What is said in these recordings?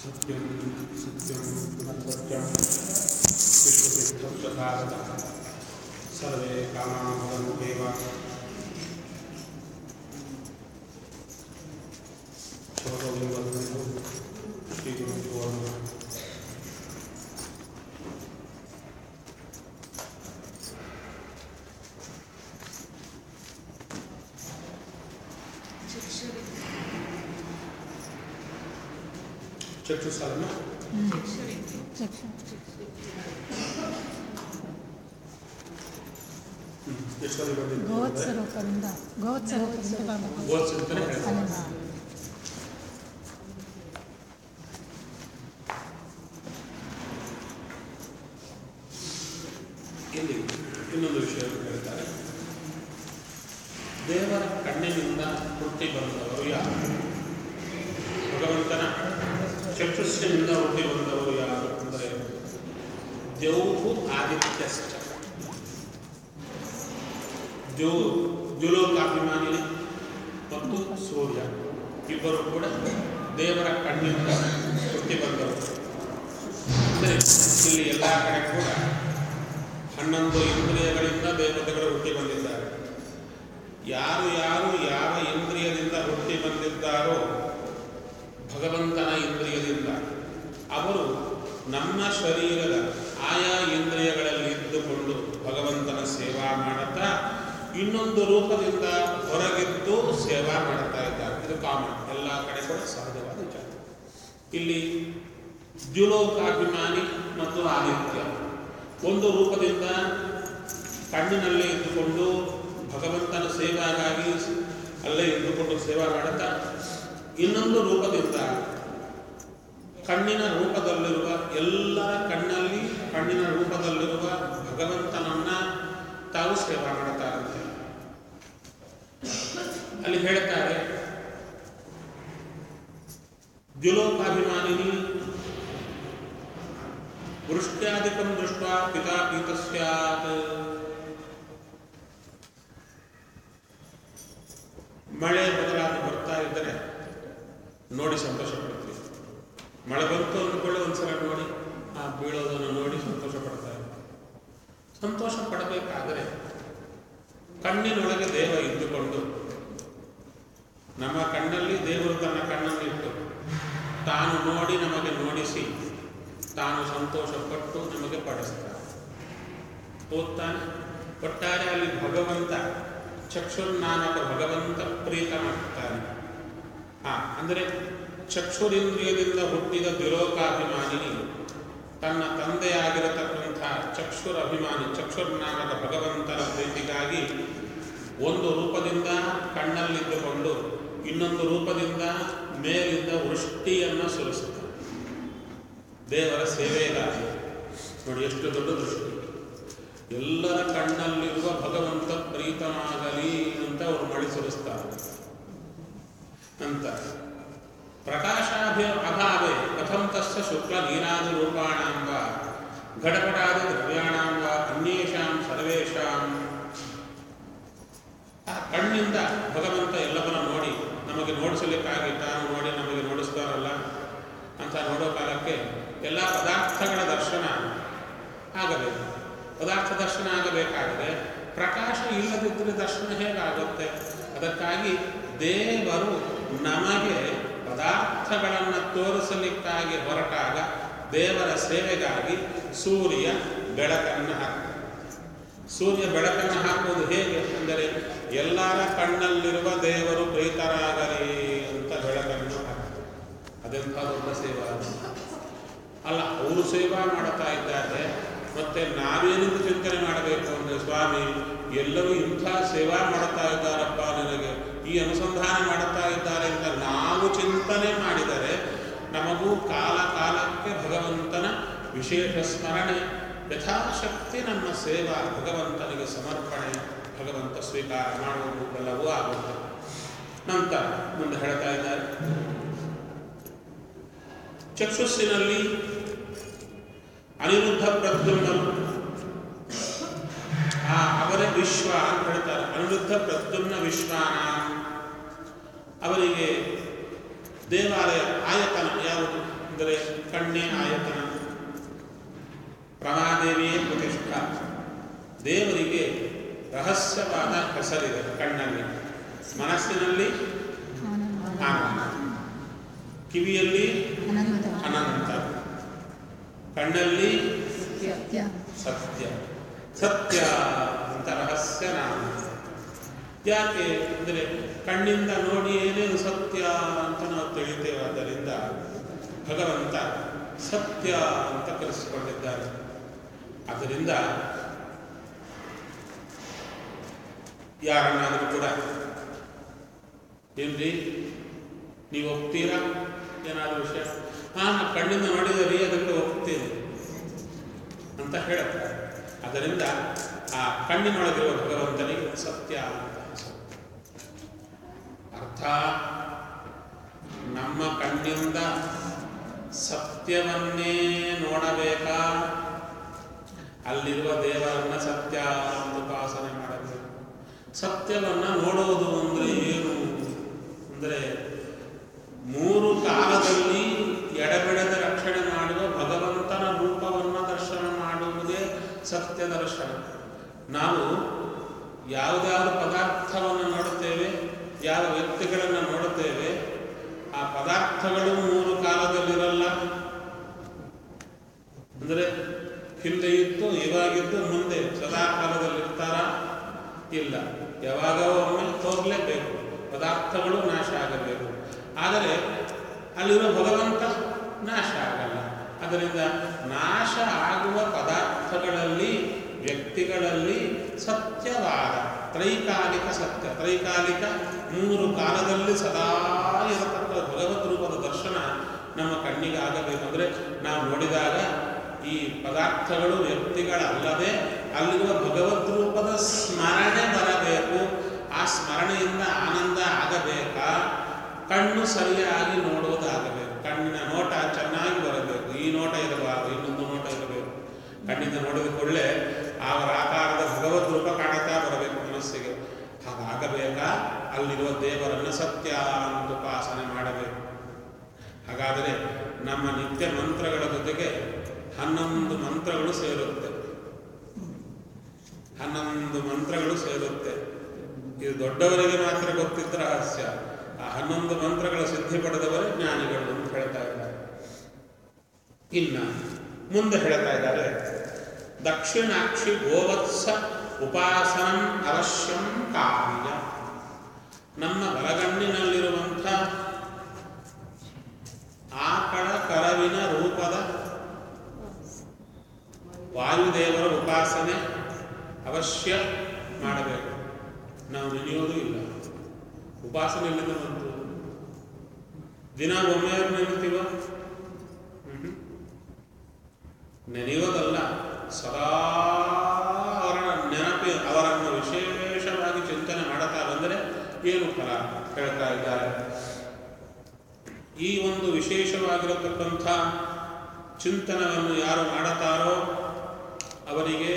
सत्यं सत्यं पुनः सत्यं विश्वसिद्धं सर्वे कामाः भवन्त्येव शोभोविवदन्तु श्रीगुरुभ्यो नमः। ಚಕ್ಷುಸ್ಸನ್ನು ಗೋತ್ಸರೂಪದಿಂದ ಇಲ್ಲಿ ಇನ್ನೊಂದು ವಿಷಯ ಹೇಳ್ತಾರೆ. ದೇವರ ಕಣ್ಣಿನಿಂದ ಹುಟ್ಟಿ ಬಂದವರು ಯಾರು? ಭಗವಂತನ ಚಕ್ಷುಸ್ಸಿನಿಂದ ಹುಟ್ಟಿ ಬಂದವರು ಯಾರು ಅಂದರೆ ದ್ಯೌಹು ಆದಿತ್ಯಶ್ಚ. ದ್ಯುಲೋಕಾಭಿಮಾನಿ ಮತ್ತು ಸೂರ್ಯ ಇಬ್ಬರು ಕೂಡ ದೇವರ ಕಣ್ಣಿನಿಂದ ಹುಟ್ಟಿ ಬಂದವರು. ಅಂದರೆ ಇಲ್ಲಿ ಎಲ್ಲ ಕಡೆ ಕೂಡ 11 ಇಂದ್ರಿಯಗಳಿಂದ ದೇವತೆಗಳು ಹುಟ್ಟಿ ಬಂದಿದ್ದಾರೆ. ಯಾರು ಯಾರು ಯಾವ ಇಂದ್ರಿಯದಿಂದ ಹುಟ್ಟಿ ಬಂದಿದ್ದಾರೋ ಭಗವಂತನ ಇಂದ್ರಿಯದಿಂದ ಅವರು ನಮ್ಮ ಶರೀರದ ಆಯಾ ಇಂದ್ರಿಯಗಳಲ್ಲಿ ಇದ್ದುಕೊಂಡು ಭಗವಂತನ ಸೇವಾ ಮಾಡುತ್ತಾ ಇನ್ನೊಂದು ರೂಪದಿಂದ ಹೊರಗಿದ್ದು ಸೇವಾ ಮಾಡ್ತಾ ಇದ್ದಾರೆ. ಇದು ಕಾಮನ್, ಎಲ್ಲ ಕಡೆ ಕೂಡ ಸಹಜವಾದ ವಿಚಾರ. ಇಲ್ಲಿ ದ್ಯುಲೋಕಾಭಿಮಾನಿ ಮತ್ತು ಆದಿತ್ಯ ಒಂದು ರೂಪದಿಂದ ಕಣ್ಣಿನಲ್ಲೇ ಇದ್ದುಕೊಂಡು ಭಗವಂತನ ಸೇವಾಗಾಗಿ ಅಲ್ಲೇ ಇದ್ದುಕೊಂಡು ಸೇವಾ ಮಾಡುತ್ತಾ ಇನ್ನೊಂದು ರೂಪದಿಂದ ಕಣ್ಣಿನ ರೂಪದಲ್ಲಿರುವ ಎಲ್ಲರ ಕಣ್ಣಿನ ರೂಪದಲ್ಲಿರುವ ಭಗವಂತನನ್ನ ತಾವು ಸೇವಾ ಮಾಡುತ್ತಾರಂತೆ. ಅಲ್ಲಿ ಹೇಳ್ತಾರೆ, ದ್ಯುಲೋಕಾಭಿಮಾನಿನಿ ವೃಷ್ಟ್ಯಾದಿಕಂ ದೃಷ್ಟ ಪಿತಾ ಪೀತಸ್ಯಾತ್. ಮಳೆ ಮೊದಲಾದ ಬರ್ತಾ ಇದ್ದರೆ ನೋಡಿ ಸಂತೋಷ ಪಡ್ತೀವಿ. ಮಳೆ ಬಂತು ಅಂದ್ಕೊಳ್ಳಿ ಒಂದ್ಸಲ ನೋಡಿ ಆ ಬೀಳೋದನ್ನು ನೋಡಿ ಸಂತೋಷ ಪಡ್ತಾ ಇದ್ದೀವಿ. ಸಂತೋಷ ಪಡಬೇಕಾದರೆ ಕಣ್ಣಿನೊಳಗೆ ದೇವ ಇದ್ದುಕೊಂಡು ನಮ್ಮ ಕಣ್ಣಲ್ಲಿ ದೇವರು ತನ್ನ ಕಣ್ಣನ್ನಿಟ್ಟು ತಾನು ನೋಡಿ ನಮಗೆ ನೋಡಿಸಿ ತಾನು ಸಂತೋಷಪಟ್ಟು ನಮಗೆ ಪಡಿಸ್ತಾನೆ. ಓದ್ತಾನೆ. ಒಟ್ಟಾರೆ ಅಲ್ಲಿ ಭಗವಂತ ಚಕ್ಷುರ್ನಾಮಕ ಭಗವಂತ ಪ್ರೀತನಾಗ್ತಾನೆ. ಅಂದರೆ ಚಕ್ಷುರಿಂದ್ರಿಯದಿಂದ ಹುಟ್ಟಿದ ದ್ಯುಲೋಕಾಭಿಮಾನಿನಿ ತನ್ನ ತಂದೆಯಾಗಿರತಕ್ಕಂಥ ಚಕ್ಷುರಭಿಮಾನಿ ಚಕ್ಷುರ್ನಾಮಕ ಭಗವಂತನ ಪ್ರೀತಿಗಾಗಿ ಒಂದು ರೂಪದಿಂದ ಕಣ್ಣಲ್ಲಿದ್ದುಕೊಂಡು ಇನ್ನೊಂದು ರೂಪದಿಂದ ಮೇಲಿಂದ ವೃಷ್ಟಿಯನ್ನು ಸುರಿಸುತ್ತಾನೆ ದೇವರ ಸೇವೆಗಾಗಿ. ನೋಡಿ ಎಷ್ಟು ದೊಡ್ಡ ದೃಷ್ಟಿ. ಎಲ್ಲರ ಕಣ್ಣಲ್ಲಿರುವ ಭಗವಂತ ಪ್ರೀತನಾಗಲಿ ಅಂತ ಅವರು ಮಳೆ ಸುರಿಸ್ತಾರೆ ಅಂತ. ಪ್ರಕಾಶಾಭಾವೇ ಕಥಂ ತಸ್ಯ ಶುಕ್ಲ ನೀರಾದಿ ರೂಪಾಣಾಂಬ ಘಟಪಟಾದಿ ದ್ರವ್ಯಾಣಾಂಬ ಅನ್ಯೇಷಾಂ ಸರ್ವೇಷಾಂ. ಆ ಕಣ್ಣಿಂದ ಭಗವಂತ ಎಲ್ಲವನ್ನ ನೋಡಿ ನಮಗೆ ನೋಡಿಸಲಿಕ್ಕಾಗಿ ತಾನು ನೋಡಿ ನಮಗೆ ನೋಡಿಸ್ತಾರಲ್ಲ ಅಂತ ನೋಡೋ ಕಾಲಕ್ಕೆ ಎಲ್ಲ ಪದಾರ್ಥಗಳ ದರ್ಶನ ಆಗಬೇಕು. ಪದಾರ್ಥ ದರ್ಶನ ಆಗಬೇಕಾದರೆ ಪ್ರಕಾಶ ಇಲ್ಲದಿದ್ದರೆ ದರ್ಶನ ಹೇಗಾಗುತ್ತೆ? ಅದಕ್ಕಾಗಿ ದೇವರು ನಮಗೆ ಪದಾರ್ಥಗಳನ್ನು ತೋರಿಸಲಿಕ್ಕಾಗಿ ಹೊರಟಾಗ ದೇವರ ಸೇವೆಗಾಗಿ ಸೂರ್ಯ ಬೆಳಕನ್ನು ಹಾಕ್ತಾನೆ. ಸೂರ್ಯ ಬೆಳಕನ್ನು ಹಾಕುವುದು ಹೇಗೆ ಅಂದರೆ ಎಲ್ಲರ ಕಣ್ಣಲ್ಲಿರುವ ದೇವರು ಪ್ರೀತರಾಗಲಿ ಅಂತ ಬೆಳಕನ್ನು ಹಾಕ್ತಾರೆ. ಅದೆಂಥ ದೊಡ್ಡ ಸೇವಾ ಅಲ್ಲ. ಅವರು ಸೇವಾ ಮಾಡುತ್ತಾ ಇದ್ದಾರೆ, ಮತ್ತೆ ನಾವೇನಿಂದ ಚಿಂತನೆ ಮಾಡಬೇಕು ಅಂದರೆ ಸ್ವಾಮಿ ಎಲ್ಲರೂ ಇಂಥ ಸೇವಾ ಮಾಡುತ್ತಾ ಇದ್ದಾರಪ್ಪ, ನನಗೆ ಈ ಅನುಸಂಧಾನ ಮಾಡುತ್ತಾ ಇದ್ದಾರೆ ಅಂತ ನಾವು ಚಿಂತನೆ ಮಾಡಿದರೆ ನಮಗೂ ಕಾಲ ಕಾಲಕ್ಕೆ ಭಗವಂತನ ವಿಶೇಷ ಸ್ಮರಣೆ, ಯಥಾಶಕ್ತಿ ನಮ್ಮ ಸೇವಾ ಭಗವಂತನಿಗೆ ಸಮರ್ಪಣೆ, ಭಗವಂತ ಸ್ವೀಕಾರ ಮಾಡುವುದು ಎಲ್ಲವೂ ಆಗುತ್ತೆ. ನಂತರ ಮುಂದೆ ಹೇಳ್ತಾ ಇದ್ದಾರೆ, ಚಕ್ಷುಸ್ಸಿನಲ್ಲಿ ಅನಿರುದ್ಧ ಪ್ರದ್ಯುಮ್ನರು ಅವರೇ ವಿಶ್ವ ಅಂತ ಹೇಳ್ತಾರೆ. ಅನಿರುದ್ಧ ಪ್ರದ್ಯುಮ್ನ ವಿಶ್ವಾನ ಅವರಿಗೆ ದೇವಾಲಯ ಆಯತನ ಯಾವುದು ಅಂದರೆ ಕಣ್ಣೇ ಆಯತನ, ಪ್ರಮಾದೇವಿಯೇ ಪ್ರತಿಷ್ಠಾ. ದೇವರಿಗೆ ರಹಸ್ಯವಾದ ಹೆಸರಿದೆ ಕಣ್ಣಲ್ಲಿ. ಮನಸ್ಸಿನಲ್ಲಿ ಆನಂದ, ಕಿವಿಯಲ್ಲಿ ಅನಂತ, ಕಣ್ಣಲ್ಲಿ ಸತ್ಯ. ಸತ್ಯ ಅಂತ ರಹಸ್ಯ ನಾಮ. ಯಾಕೆ ಅಂದರೆ ಕಣ್ಣಿಂದ ನೋಡಿ ಏನೇನು ಸತ್ಯ ಅಂತ ನಾವು ತಿಳಿತೇವೆ. ಆದ್ದರಿಂದ ಭಗವಂತ ಸತ್ಯ ಅಂತ ಕರೆಸಿಕೊಂಡಿದ್ದಾರೆ. ಆದ್ದರಿಂದ ಯಾರನ್ನಾದರೂ ಕೂಡ ಏನ್ರಿ ನೀವು ಒಪ್ತೀರಾ ಏನಾದರೂ ವಿಷಯ, ನಾನು ಕಣ್ಣಿಂದ ನೋಡಿದರೆ ಅದಕ್ಕೆ ಒಪ್ತೀನಿ ಅಂತ ಹೇಳುತ್ತಾರೆ. ಅದರಿಂದ ಆ ಕಣ್ಣಿನೊಳಗಿರುವ ಭಗವಂತನಿಗೆ ಸತ್ಯ ಅಂತ ಅರ್ಥ. ನಮ್ಮ ಕಣ್ಣಿಂದ ಸತ್ಯವನ್ನೇ ನೋಡಬೇಕಾ, ಅಲ್ಲಿರುವ ದೇವರನ್ನ ಸತ್ಯ ಅಂತ ಉಪಾಸನೆ ಮಾಡಬೇಕು. ಸತ್ಯವನ್ನ ನೋಡುವುದು ಅಂದರೆ ಏನು ಅಂದರೆ, ಮೂರು ಕಾಲದಲ್ಲಿ ಎಡಬಿಡದ ರಕ್ಷಣೆ ಮಾಡುವ ಭಗವಂತನ ರೂಪವನ್ನು ದರ್ಶನ ಮಾಡುವುದೇ ಸತ್ಯ ದರ್ಶನ. ನಾವು ಯಾವುದಾದ್ರು ಪದಾರ್ಥವನ್ನು ನೋಡುತ್ತೇವೆ, ಯಾವ ವ್ಯಕ್ತಿಗಳನ್ನು ನೋಡುತ್ತೇವೆ, ಆ ಪದಾರ್ಥಗಳು ಮೂರು ಕಾಲದಲ್ಲಿರಲ್ಲ. ಅಂದರೆ ಹಿಂದೆ ಇತ್ತು, ಇವಾಗಿದ್ದು, ಮುಂದೆ ಸದಾ ಕಾಲದಲ್ಲಿರ್ತಾರ? ಇಲ್ಲ. ಯಾವಾಗೋ ಒಮ್ಮೆ ಹೋಗಲೇಬೇಕು, ಪದಾರ್ಥಗಳು ನಾಶ ಆಗಬೇಕು. ಆದರೆ ಅಲ್ಲಿರೋ ಭಗವಂತ ನಾಶ ಆಗಲ್ಲ. ಅದರಿಂದ ನಾಶ ಆಗುವ ಪದಾರ್ಥಗಳಲ್ಲಿ, ವ್ಯಕ್ತಿಗಳಲ್ಲಿ ಸತ್ಯವಾದ ತ್ರೈಕಾಲಿಕ ಸತ್ಯ, ತ್ರೈಕಾಲಿಕ ಮೂರು ಕಾಲದಲ್ಲಿ ಸದಾ ಇರತಕ್ಕ ಭಗವದ್ ರೂಪದ ದರ್ಶನ ನಮ್ಮ ಕಣ್ಣಿಗೆ ಆಗಬೇಕು. ಅಂದರೆ ನಾವು ನೋಡಿದಾಗ ಈ ಪದಾರ್ಥಗಳು ವ್ಯಕ್ತಿಗಳಲ್ಲದೆ ಅಲ್ಲಿರುವ ಭಗವದ್ ರೂಪದ ಸ್ಮರಣೆ ಬರಬೇಕು. ಆ ಸ್ಮರಣೆಯಿಂದ ಆನಂದ ಆಗಬೇಕಾ, ಕಣ್ಣು ಸರಿಯಾಗಿ ನೋಡುವುದಾಗಬೇಕು. ಕಣ್ಣಿನ ನೋಟ ಚೆನ್ನಾಗಿ ಬರಬೇಕು. ಈ ನೋಟ ಇರಬಾರದು, ಇನ್ನೊಂದು ನೋಟ ಇರಬೇಕು. ಕಣ್ಣಿಂದ ನೋಡಿದ ಕೂಡಲೇ ಅವರ ಆಕಾರದ ಭಗವದ್ ರೂಪ ಕಾಣುತ್ತಾ ಬರಬೇಕು ಮನಸ್ಸಿಗೆ. ಹಾಗಾಗಬೇಕಾ, ಅಲ್ಲಿರುವ ದೇವರನ್ನು ಸತ್ಯ ಅಂತ ಉಪಾಸನೆ ಮಾಡಬೇಕು. ಹಾಗಾದರೆ ನಮ್ಮ ನಿತ್ಯ ಮಂತ್ರಗಳ ಜೊತೆಗೆ 11 ಮಂತ್ರಗಳು ಸೇರುತ್ತೆ. 11 ಮಂತ್ರಗಳು ಸೇರುತ್ತೆ. ಇದು ದೊಡ್ಡವರಿಗೆ ಮಾತ್ರ ಗೊತ್ತಿದ್ದ ರಹಸ್ಯ. ಆ 11 ಮಂತ್ರಗಳ ಸಿದ್ಧಿ ಪಡೆದವರೇ ಜ್ಞಾನಿಗಳು ಅಂತ ಹೇಳ್ತಾ ಇದ್ದಾರೆ. ಇನ್ನು ಮುಂದೆ ಹೇಳ್ತಾ ಇದ್ದಾರೆ, ದಕ್ಷಿಣಾಕ್ಷಿ ಗೋವತ್ಸ ಉಪಾಸನಂ ಅವಶ್ಯಂ ಕಾರ್ಯ. ನಮ್ಮ ಬಲಗಣ್ಣಿನಲ್ಲಿರುವಂಥ ಆಕಳ ಕರವಿನ ರೂಪದ ವಾಯುದೇವರ ಉಪಾಸನೆ ಅವಶ್ಯ ಮಾಡಬೇಕು. ನಾವು ನೆನೆಯೋದು ಇಲ್ಲ. ಉಪಾಸನೆ ಇಲ್ಲದ ಬಂತು. ದಿನ ಒಮ್ಮೆಯಾರು ನೆನೆತೀವ? ನೆನೆಯೋದಲ್ಲ, ಸದಾ ಅವರ ನೆನಪಿ, ಅವರನ್ನು ವಿಶೇಷವಾಗಿ ಚಿಂತನೆ ಮಾಡುತ್ತಾ ಬಂದರೆ ಏನು ಫಲ ಹೇಳ್ತಾ ಇದ್ದಾರೆ. ಈ ಒಂದು ವಿಶೇಷವಾಗಿರತಕ್ಕಂಥ ಚಿಂತನವನ್ನು ಯಾರು ಮಾಡುತ್ತಾರೋ ಅವರಿಗೆ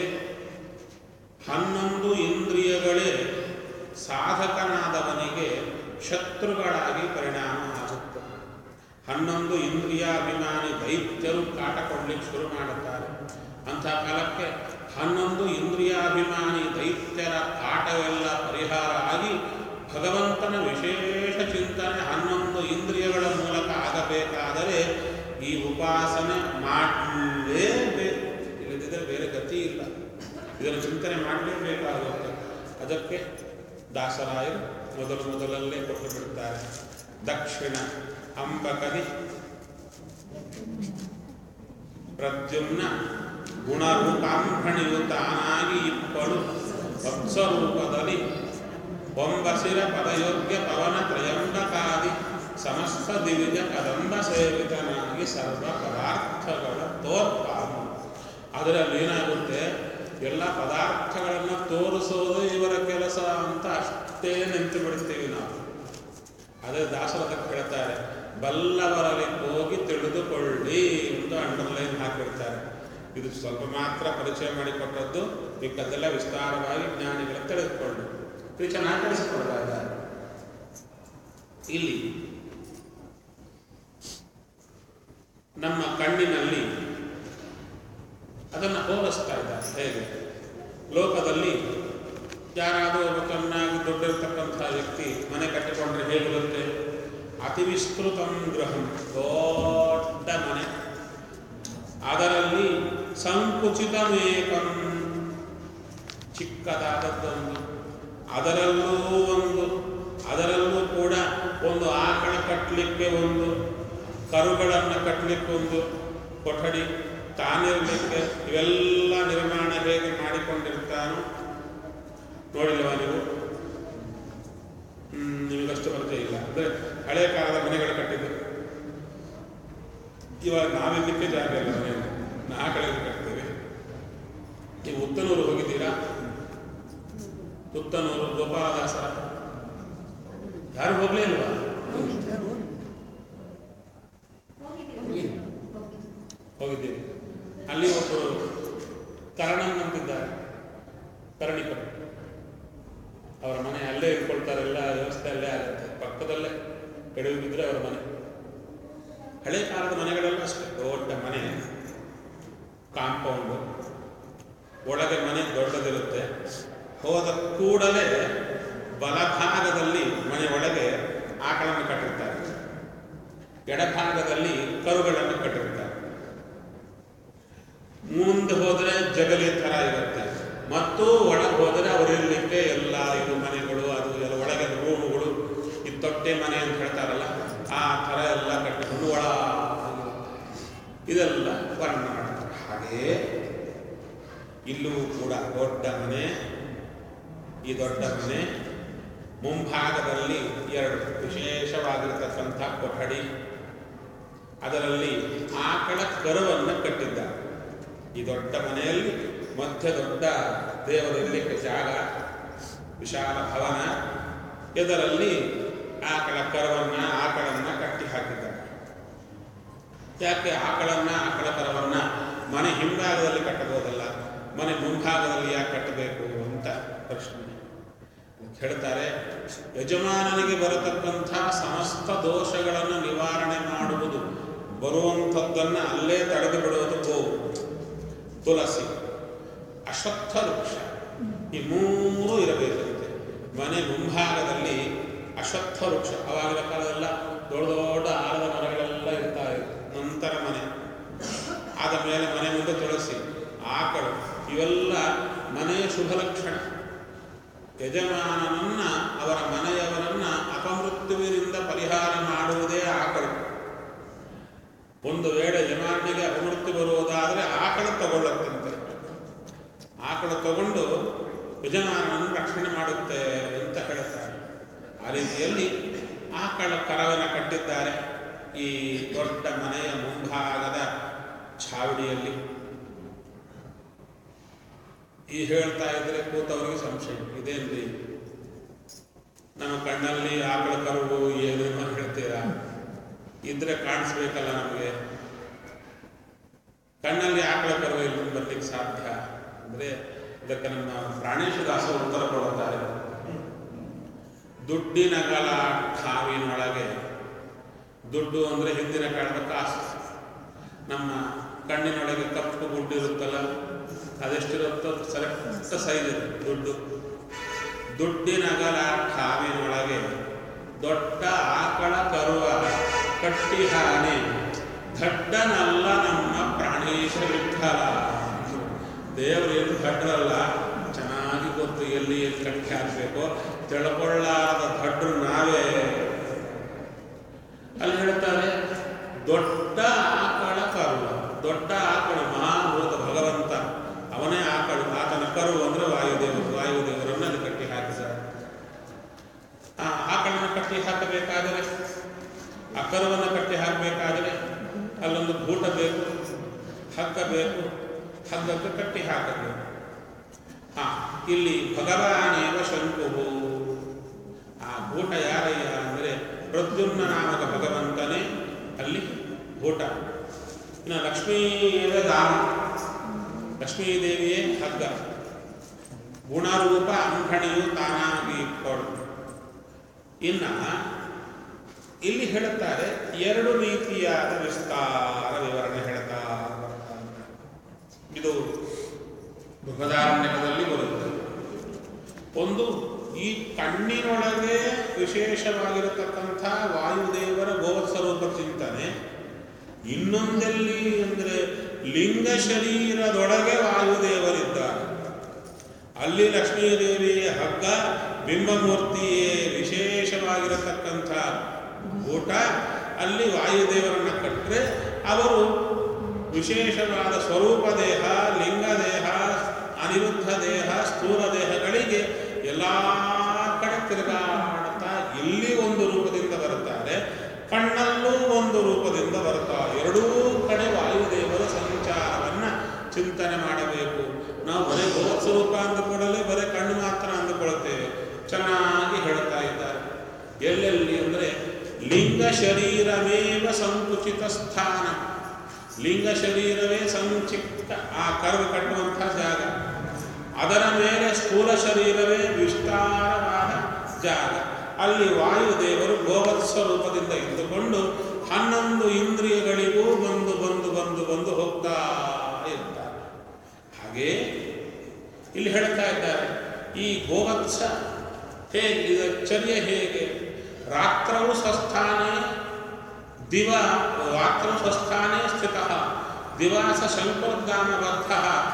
11 ಇಂದ್ರಿಯಗಳೇ ಸಾಧಕನಾದವನಿಗೆ ಶತ್ರುಗಳಾಗಿ ಪರಿಣಾಮ ಆಗುತ್ತೆ. 11 ಇಂದ್ರಿಯಾಭಿಮಾನಿ ದೈತ್ಯರು ಕಾಟ ಕೊಡ್ಲಿಕ್ಕೆ ಶುರು ಮಾಡುತ್ತಾರೆ. ಅಂಥ ಕಾಲಕ್ಕೆ 11 ಇಂದ್ರಿಯಾಭಿಮಾನಿ ದೈತ್ಯರ ಕಾಟವೆಲ್ಲ ಪರಿಹಾರ ಆಗಿ ಭಗವಂತನ ವಿಶೇಷ ಚಿಂತನೆ 11 ಇಂದ್ರಿಯಗಳ ಮೂಲಕ ಆಗಬೇಕಾದರೆ ಈ ಉಪಾಸನೆ ಮಾಡಲೇಬೇಕು. ಇಲ್ಲದಿದ್ದರೆ ಬೇರೆ ಗತಿ ಇಲ್ಲ. ಇದನ್ನು ಚಿಂತನೆ ಮಾಡಲೇಬೇಕಾಗುತ್ತೆ. ಅದಕ್ಕೆ ದಾಸರಾಯರು ಮೊದಲಲ್ಲೇ ಕೊಟ್ಟು ಬಿಡುತ್ತಾರೆ. ದಕ್ಷಿಣ ಅಂಬಕದಿ ಪ್ರದ್ಯುಮ್ನ ಗುಣರೂಪಾಂಭಣಿಯುತಾನಾಗಿ ಇಪ್ಪಳು ವತ್ಸರೂಪದಲ್ಲಿ ಒಂಬಸಿರ ಪದಯೋಗ್ಯ ಪವನ ತ್ರಯಂಬಕಾದಿ ಸಮಸ್ತ ದಿವಿಜ ಕದಂಬ ಸೇವಿತನಾಗಿ ಸರ್ವ ಪದಾರ್ಥಗಳ ತೋರ್ಪಾದ. ಅದರಲ್ಲಿ ಏನಾಗುತ್ತೆ, ಎಲ್ಲ ಪದಾರ್ಥಗಳನ್ನು ತೋರಿಸೋದು ಇವರ ಕೆಲಸ ಅಂತ ಅಷ್ಟೇ ನಿಂತು ಬಿಡ್ತೀವಿ ನಾವು. ಅದೇ ದಾಸರದಕ್ಕೆ ಹೇಳ್ತಾರೆ, ಬಲ್ಲವರಲ್ಲಿ ಹೋಗಿ ತಿಳಿದುಕೊಳ್ಳಿ ಅಂತ ಅಂಡರ್ಲೈನ್ ಹಾಕಿರ್ತಾರೆ. ಇದು ಸ್ವಲ್ಪ ಮಾತ್ರ ಪರಿಚಯ ಮಾಡಿಕೊಟ್ಟದ್ದು, ಮಿಕ್ಕದ್ದೆಲ್ಲ ವಿಸ್ತಾರವಾಗಿ ಜ್ಞಾನಿಗಳ ತಿಳಿದುಕೊಳ್ಳಿ. ಇದು ಚೆನ್ನಾಗಿ ತಿಳಿಸಿಕೊಡ್ತಾ ಇದ್ದಾರೆ. ಇಲ್ಲಿ ನಮ್ಮ ಕಣ್ಣಿನಲ್ಲಿ ಅದನ್ನು ಹೋಲಿಸ್ತಾ ಇದ್ದಾರೆ. ಹೇಗೆ ಲೋಕದಲ್ಲಿ ಯಾರಾದರೂ ಒಬ್ಬ ಚೆನ್ನಾಗಿ ದೊಡ್ಡಿರ್ತಕ್ಕಂಥ ವ್ಯಕ್ತಿ ಮನೆ ಕಟ್ಟಿಕೊಂಡ್ರೆ ಹೇಗಿರುತ್ತೆ? ಅತಿ ವಿಸ್ತೃತಂ ಗೃಹಂ, ದೊಡ್ಡ ಮನೆ, ಅದರಲ್ಲಿ ಸಂಕುಚಿತಮೇಕಂ, ಚಿಕ್ಕದಾದದ್ದೊಂದು, ಅದರಲ್ಲೂ ಕೂಡ ಒಂದು ಆಕಳ ಕಟ್ಟಲಿಕ್ಕೆ ಒಂದು, ಕರುಗಳನ್ನು ಕಟ್ಟಲಿಕ್ಕೆ ಒಂದು ಕೊಠಡಿ, ತಾನಿರಲಿಕ್ಕೆ ಇವೆಲ್ಲ ನಿರ್ಮಾಣ ಹೇಗೆ ಮಾಡಿಕೊಂಡಿರ್ತಾನೋ ನೋಡಿಲ್ವಾ ನೀವು? ನಿಮಗಷ್ಟು ಪರಿಚಯ ಇಲ್ಲ. ಅಂದರೆ ಹಳೆ ಕಾಲದ ಮನೆಗಳು ಕಟ್ಟಿದ್ದು. ಇವಾಗ ನಾವಿರ್ಲಿಕ್ಕೆ ಜಾಗ ಇಲ್ಲ ಮನೆಯಲ್ಲಿ, ನಾಲ್ಕಳೆಗೆ ಕಟ್ತೇವೆ. ನೀವು ಉತ್ತನೂರು ಹೋಗಿದ್ದೀರಾ? ಉತ್ತನೂರು, ಗೋಪಾಲದಾಸ ಯಾರು ಹೋಗ್ಲೇ ಇಲ್ವಾ? ಹೋಗಿದ್ದೀರಿ. ಅಲ್ಲಿ ಒಬ್ಬರು ಕರಣನ್ ಅಂತಿದ್ದಾರೆ, ಕರಣಿಕರು. ಅವರ ಮನೆ ಅಲ್ಲೇ ಇಟ್ಕೊಳ್ತಾರೆ, ಎಲ್ಲ ವ್ಯವಸ್ಥೆ ಅಲ್ಲೇ ಆಗುತ್ತೆ, ಪಕ್ಕದಲ್ಲೇ ಕೆಡವಿದ್ರೆ ಅವರ ಮನೆ. ಹಳೆ ಕಾಲದ ಮನೆಗಳೆಲ್ಲ ಅಷ್ಟೇ, ದೊಡ್ಡ ಮನೆ, ಕಾಂಪೌಂಡು, ಒಳಗೆ ಮನೆ ದೊಡ್ಡದಿರುತ್ತೆ. ಹೋದ ಕೂಡಲೇ ಬಲಭಾಗದಲ್ಲಿ ಮನೆ ಒಳಗೆ ಆಕಳನ್ನು ಕಟ್ಟಿರ್ತಾರೆ, ಎಡಭಾಗದಲ್ಲಿ ಕರುಗಳನ್ನು ಕಟ್ಟಿರ್ತಾರೆ. ಮುಂದೆ ಹೋದರೆ ಜಗಲಿ ಥರ ಇರುತ್ತೆ, ಮತ್ತು ಒಳಗೆ ಹೋದರೆ ಅವರಿರಲಿಕ್ಕೆ ಎಲ್ಲ ಇದು ಮನೆಗಳು, ಅದು ಎಲ್ಲ ಒಳಗೆ ರೂಮುಗಳು, ಈ ತೊಟ್ಟೆ ಮನೆ ಅಂತ ಹೇಳ್ತಾರಲ್ಲ ಆ ಥರ ಎಲ್ಲ ಕಟ್ಟಿಕೊಂಡು ಒಳ ಇದೆಲ್ಲ ವರ್ಣ ಮಾಡ್ತಾರೆ. ಹಾಗೆಯೇ ಇಲ್ಲೂ ಕೂಡ ದೊಡ್ಡ ಮನೆ. ಈ ದೊಡ್ಡ ಮನೆ ಮುಂಭಾಗದಲ್ಲಿ ಎರಡು ವಿಶೇಷವಾಗಿರತಕ್ಕಂಥ ಕೊಠಡಿ, ಅದರಲ್ಲಿ ಆಕಳ ಕರುವನ್ನು ಕಟ್ಟಿದ್ದಾರೆ. ಈ ದೊಡ್ಡ ಮನೆಯಲ್ಲಿ ಮಧ್ಯ ದೊಡ್ಡ ದೇವರಿರಲಿಕ್ಕೆ ಜಾಗ, ವಿಶಾಲ ಭವನ, ಇದರಲ್ಲಿ ಆಕಳ ಆಕಳನ್ನು ಕಟ್ಟಿ ಹಾಕಿದ್ದಾರೆ. ಯಾಕೆ ಆಕಳ ಕರವನ್ನು ಮನೆ ಹಿಂಭಾಗದಲ್ಲಿ ಕಟ್ಟಬಹುದಲ್ಲ, ಮನೆ ಮುಂಭಾಗದಲ್ಲಿ ಯಾಕೆ ಕಟ್ಟಬೇಕು ಅಂತ ಪ್ರಶ್ನೆ ಹೇಳ್ತಾರೆ. ಯಜಮಾನನಿಗೆ ಬರತಕ್ಕಂಥ ಸಮಸ್ತ ದೋಷಗಳನ್ನು ನಿವಾರಣೆ ಮಾಡುವುದು, ಬರುವಂಥದ್ದನ್ನು ಅಲ್ಲೇ ತಡೆದು ಬಿಡುವುದು ಗೋವು, ತುಳಸಿ, ಅಶ್ವತ್ಥ ವೃಕ್ಷ, ಈ ಮೂರೂ ಇರಬೇಕಂತೆ. ಮನೆ ಮುಂಭಾಗದಲ್ಲಿ ಅಶ್ವತ್ಥ ವೃಕ್ಷ, ಅವಾಗಿನ ಕಾಲದೆಲ್ಲ ದೊಡ್ಡ ದೊಡ್ಡ ಆಲದ ಮರಗಳೆಲ್ಲ ಇರ್ತಾ ಇತ್ತು. ನಂತರ ಮನೆ ಆದ ಮೇಲೆ ಮನೆ ಮುಂದೆ ತುಳಸಿ, ಆಕಳು, ಇವೆಲ್ಲ ಮನೆಯ ಶುಭ ಲಕ್ಷಣ. ಯಜಮಾನನನ್ನ, ಅವರ ಮನೆಯವರನ್ನ ಅಪಮೃತ್ಯುವಿನಿಂದ ಪರಿಹಾರ ಮಾಡುವುದೇ ಆಕಳು. ಒಂದು ವೇಳೆ ಯಜಮಾನಿಗೆ ಅಪಮೃತ್ಯು ಬರುವುದಾದರೆ ಆಕಳು ತಗೊಳ್ಳತ್ತಂತೆ. ಆಕಳು ತಗೊಂಡು ಯಜಮಾನನನ್ನು ರಕ್ಷಣೆ ಮಾಡುತ್ತೆ ಅಂತ ಹೇಳ್ತಾರೆ. ಆ ರೀತಿಯಲ್ಲಿ ಆಕಳ ಕರವನ್ನು ಕಟ್ಟಿದ್ದಾರೆ ಈ ದೊಡ್ಡ ಮನೆಯ ಮುಂಭಾಗದ ಛಾವಣಿಯಲ್ಲಿ. ಈ ಹೇಳ್ತಾ ಇದ್ರೆ ಕೂತವರಿಗೆ ಸಂಶಯ, ಇದೇನ್ರಿ ನಮ್ಮ ಕಣ್ಣಲ್ಲಿ ಆಕಳ ಕರುವು ಏನೇನೋ ಹೇಳ್ತೀರಾ? ಇದ್ರೆ ಕಾಣಿಸ್ಬೇಕಲ್ಲ ನಮಗೆ. ಕಣ್ಣಲ್ಲಿ ಆಕಳ ಕರು ಇಲ್ಲಿ ಬರ್ಲಿಕ್ಕೆ ಸಾಧ್ಯ ಅಂದ್ರೆ ಇದಕ್ಕೆ ನಮ್ಮ ಪ್ರಾಣೇಶದಾಸ ಉತ್ತರ ಕೊಡುತ್ತಾರೆ. ದುಡ್ಡಿನಗಳ ಠಾವಿನೊಳಗೆ, ದುಡ್ಡು ಅಂದ್ರೆ ಹಿಂದಿನ ಕಾಲದ ಕಾಸು, ನಮ್ಮ ಕಣ್ಣಿನೊಳಗೆ ಕಪ್ಪು ಗುಡ್ಡಿರುತ್ತಲ್ಲ, ಅದೆಷ್ಟಿರುತ್ತೋ ಸೆಲೆಕ್ಟ್ ಸೈಜ್ ಇದೆ ದುಡ್ಡು. ದುಡ್ಡಿನಗಲ ಠಾವಿನೊಳಗೆ ದೊಡ್ಡ ಆಕಳ ಕರುವ ಕಟ್ಟಿ ಹಾನಿ, ದಡ್ಡನಲ್ಲ ನಮ್ಮ ಪ್ರಾಣೇಶ ವಿಠಲ. ದೇವರೇನು ದಡ್ಡರಲ್ಲ, ಚೆನ್ನಾಗಿ ಗೊತ್ತು ಎಲ್ಲಿ ಕಟ್ಟಿ ಹಾಕಬೇಕು, ತಿಳ್ಕೊಳ್ಳಾದ ದಡ್ಡರು ನಾವೇ. ಅಲ್ಲಿ ಹೇಳ್ತಾರೆ ದೊಡ್ಡ ಆಕಳ ಕರುವ, ದೊಡ್ಡ ಆಕಳು ಮಹಾಭೂತ ಭಗವಂತ, ಅವನೇ ಆಕಳು, ಆತನ ಕರು ಅಂದ್ರೆ ವಾಯುದೇವರನ್ನು ಅಲ್ಲಿ ಕಟ್ಟಿ ಹಾಕಿದ್ದಾರೆ. ಆ ಆಕಳನ್ನು ಕಟ್ಟಿ ಹಾಕಬೇಕಾದರೆ, ಆ ಕರುವನ್ನು ಕಟ್ಟಿ ಹಾಕಬೇಕಾದರೆ ಅಲ್ಲೊಂದು ಗೂಟ ಬೇಕು, ಹಗ್ಗ ಬೇಕು, ಹಗ್ಗಕ್ಕೆ ಕಟ್ಟಿ ಹಾಕಬೇಕು. ಇಲ್ಲಿ ಭಗವಾನೇವ ಶಂಕುವು, ಆ ಗೂಟ ಯಾರಯ್ಯ ಅಂದರೆ ಪ್ರದ್ಯುಮ್ನ ನಾಮಕ ಭಗವಂತನೇ ಅಲ್ಲಿ ಗೂಟ. ಇನ್ನು ಲಕ್ಷ್ಮೀವ ದಾಮ, ಲಕ್ಷ್ಮೀದೇವಿಯೇ ಹಗ್ಗ, ಗುಣರೂಪ ಅಂಗಣಿಯು ತಾನಾಗಿ ಕೊಡು. ಇನ್ನು ಇಲ್ಲಿ ಹೇಳುತ್ತಾರೆ ಎರಡು ರೀತಿಯಾದ ವಿಸ್ತಾರ ವಿವರ. ಕಣ್ಣಿನೊಳಗೆ ವಿಶೇಷವಾಗಿರತಕ್ಕಂಥ ವಾಯುದೇವರ ಗೋವತ್ಸ ರೂಪ ಚಿಂತನೆ, ಇನ್ನೊಂದೆಲ್ಲಿ ಅಂದರೆ ಲಿಂಗ ಶರೀರದೊಳಗೆ ವಾಯುದೇವರಿದ್ದಾರೆ. ಅಲ್ಲಿ ಲಕ್ಷ್ಮೀದೇವಿಯ ಹಗ್ಗ ಬಿಂಬಮೂರ್ತಿಯೇ ವಿಶೇಷವಾಗಿರತಕ್ಕಂಥ ಊಟ. ಅಲ್ಲಿ ವಾಯುದೇವರನ್ನು ಕಟ್ಟರೆ ಅವರು ವಿಶೇಷವಾದ ಸ್ವರೂಪ ದೇಹ, ಲಿಂಗ ದೇಹ, ಅನಿರುದ್ಧ ದೇಹ, ಸ್ಥೂಲ ದೇಹಗಳಿಗೆ ಎಲ್ಲ ಕಡೆ ತಿರುಗಾಡ್ತಾ ಇಲ್ಲಿ ಒಂದು ರೂಪದಿಂದ ಬರುತ್ತಾರೆ, ಕಣ್ಣಲ್ಲೂ ಒಂದು ರೂಪದಿಂದ ಬರುತ್ತಾರೆ. ಎರಡೂ ಕಡೆ ವಾಯುದೇವರ ಸಂಚಾರವನ್ನು ಚಿಂತನೆ ಮಾಡಬೇಕು. ನಾವು ಬರೀ ಗೋವತ್ಸ್ವರೂಪ ಅಂದುಕೊಳ್ಳಲೇ ಬರೀ ಕಣ್ಣು ಮಾತ್ರ ಅಂದುಕೊಳ್ಳುತ್ತೇವೆ. ಚೆನ್ನಾಗಿ ಹೇಳ್ತಾ ಇದ್ದಾರೆ. ಎಲ್ಲೆಲ್ಲಿ ಅಂದರೆ ಲಿಂಗ ಶರೀರಮೇವ ಸಂಕುಚಿತ ಸ್ಥಾನ. ಲಿಂಗ ಶರೀರವೇ ಸಂಕ್ಷಿಪ್ತ, ಆ ಕರ್വ് ಕಟ್ಟುವಂಥ ಜಾಗ. ಅದರ ಮೇಲೆ ಸ್ಥೂಲ ಶರೀರವೇ ವಿಸ್ತಾರವಾದ ಜಾಗ. ಅಲ್ಲಿ ವಾಯುದೇವರು ಗೋವತ್ಸ ರೂಪದಿಂದ ಇದ್ದುಕೊಂಡು 11 ಇಂದ್ರಿಯಗಳಿಗೂ ಬಂದು ಬಂದು ಬಂದು ಬಂದು ಹೋಗ್ತಾ ಇರ್ತಾರೆ. ಹಾಗೆ ಇಲ್ಲಿ ಹೇಳ್ತಾ ಇದ್ದಾರೆ, ಈ ಗೋವತ್ಸ ಹೇಗೆ, ಇದರ ಚರ್ಯ ಹೇಗೆ? ರಾತ್ರವು ಸ್ವಸ್ಥಾನೇ ರಾತ್ರವು ಸ್ವಸ್ಥಾನೇ ಸ್ಥಿತ ದಿವಾಸ ಶಂಕರೋದ್ಗಾಮಬದ್ಧ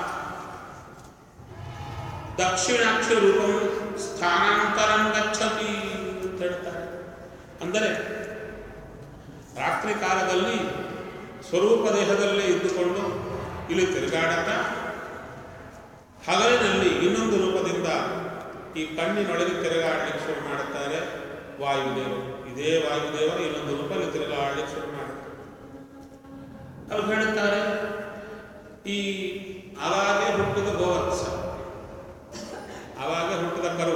ದಕ್ಷಿಣಾಕ್ಷಿ ರೂಪಂ ಸ್ಥಾನಾಂತರಂ ಗಚ್ಚತಿ ಅಂತ ಹೇಳ್ತಾರೆ. ಅಂದರೆ ರಾತ್ರಿ ಕಾಲದಲ್ಲಿ ಸ್ವರೂಪ ದೇಹದಲ್ಲೇ ಇದ್ದುಕೊಂಡು ಇಲ್ಲಿ ತಿರುಗಾಡುತ್ತಾ, ಹಗಲಿನಲ್ಲಿ ಇನ್ನೊಂದು ರೂಪದಿಂದ ಈ ಕಣ್ಣಿನೊಳಗೆ ತಿರುಗಾಡಲಿಕ್ಕೆ ಶುರು ಮಾಡುತ್ತಾರೆ ವಾಯುದೇವರು. ಇದೇ ವಾಯುದೇವರು ಇನ್ನೊಂದು ರೂಪದಲ್ಲಿ ತಿರುಗಾಡಲಿಕ್ಕೆ ಶುರು ಮಾಡುತ್ತಾರೆ. ಅವ್ರು ಹೇಳುತ್ತಾರೆ, ಈ ಅವಾಗೇ ಹುಟ್ಟಿದ ಗೋವತ್ಸ, ಅವಾಗೇ ಹುಟ್ಟಿದ ಕರು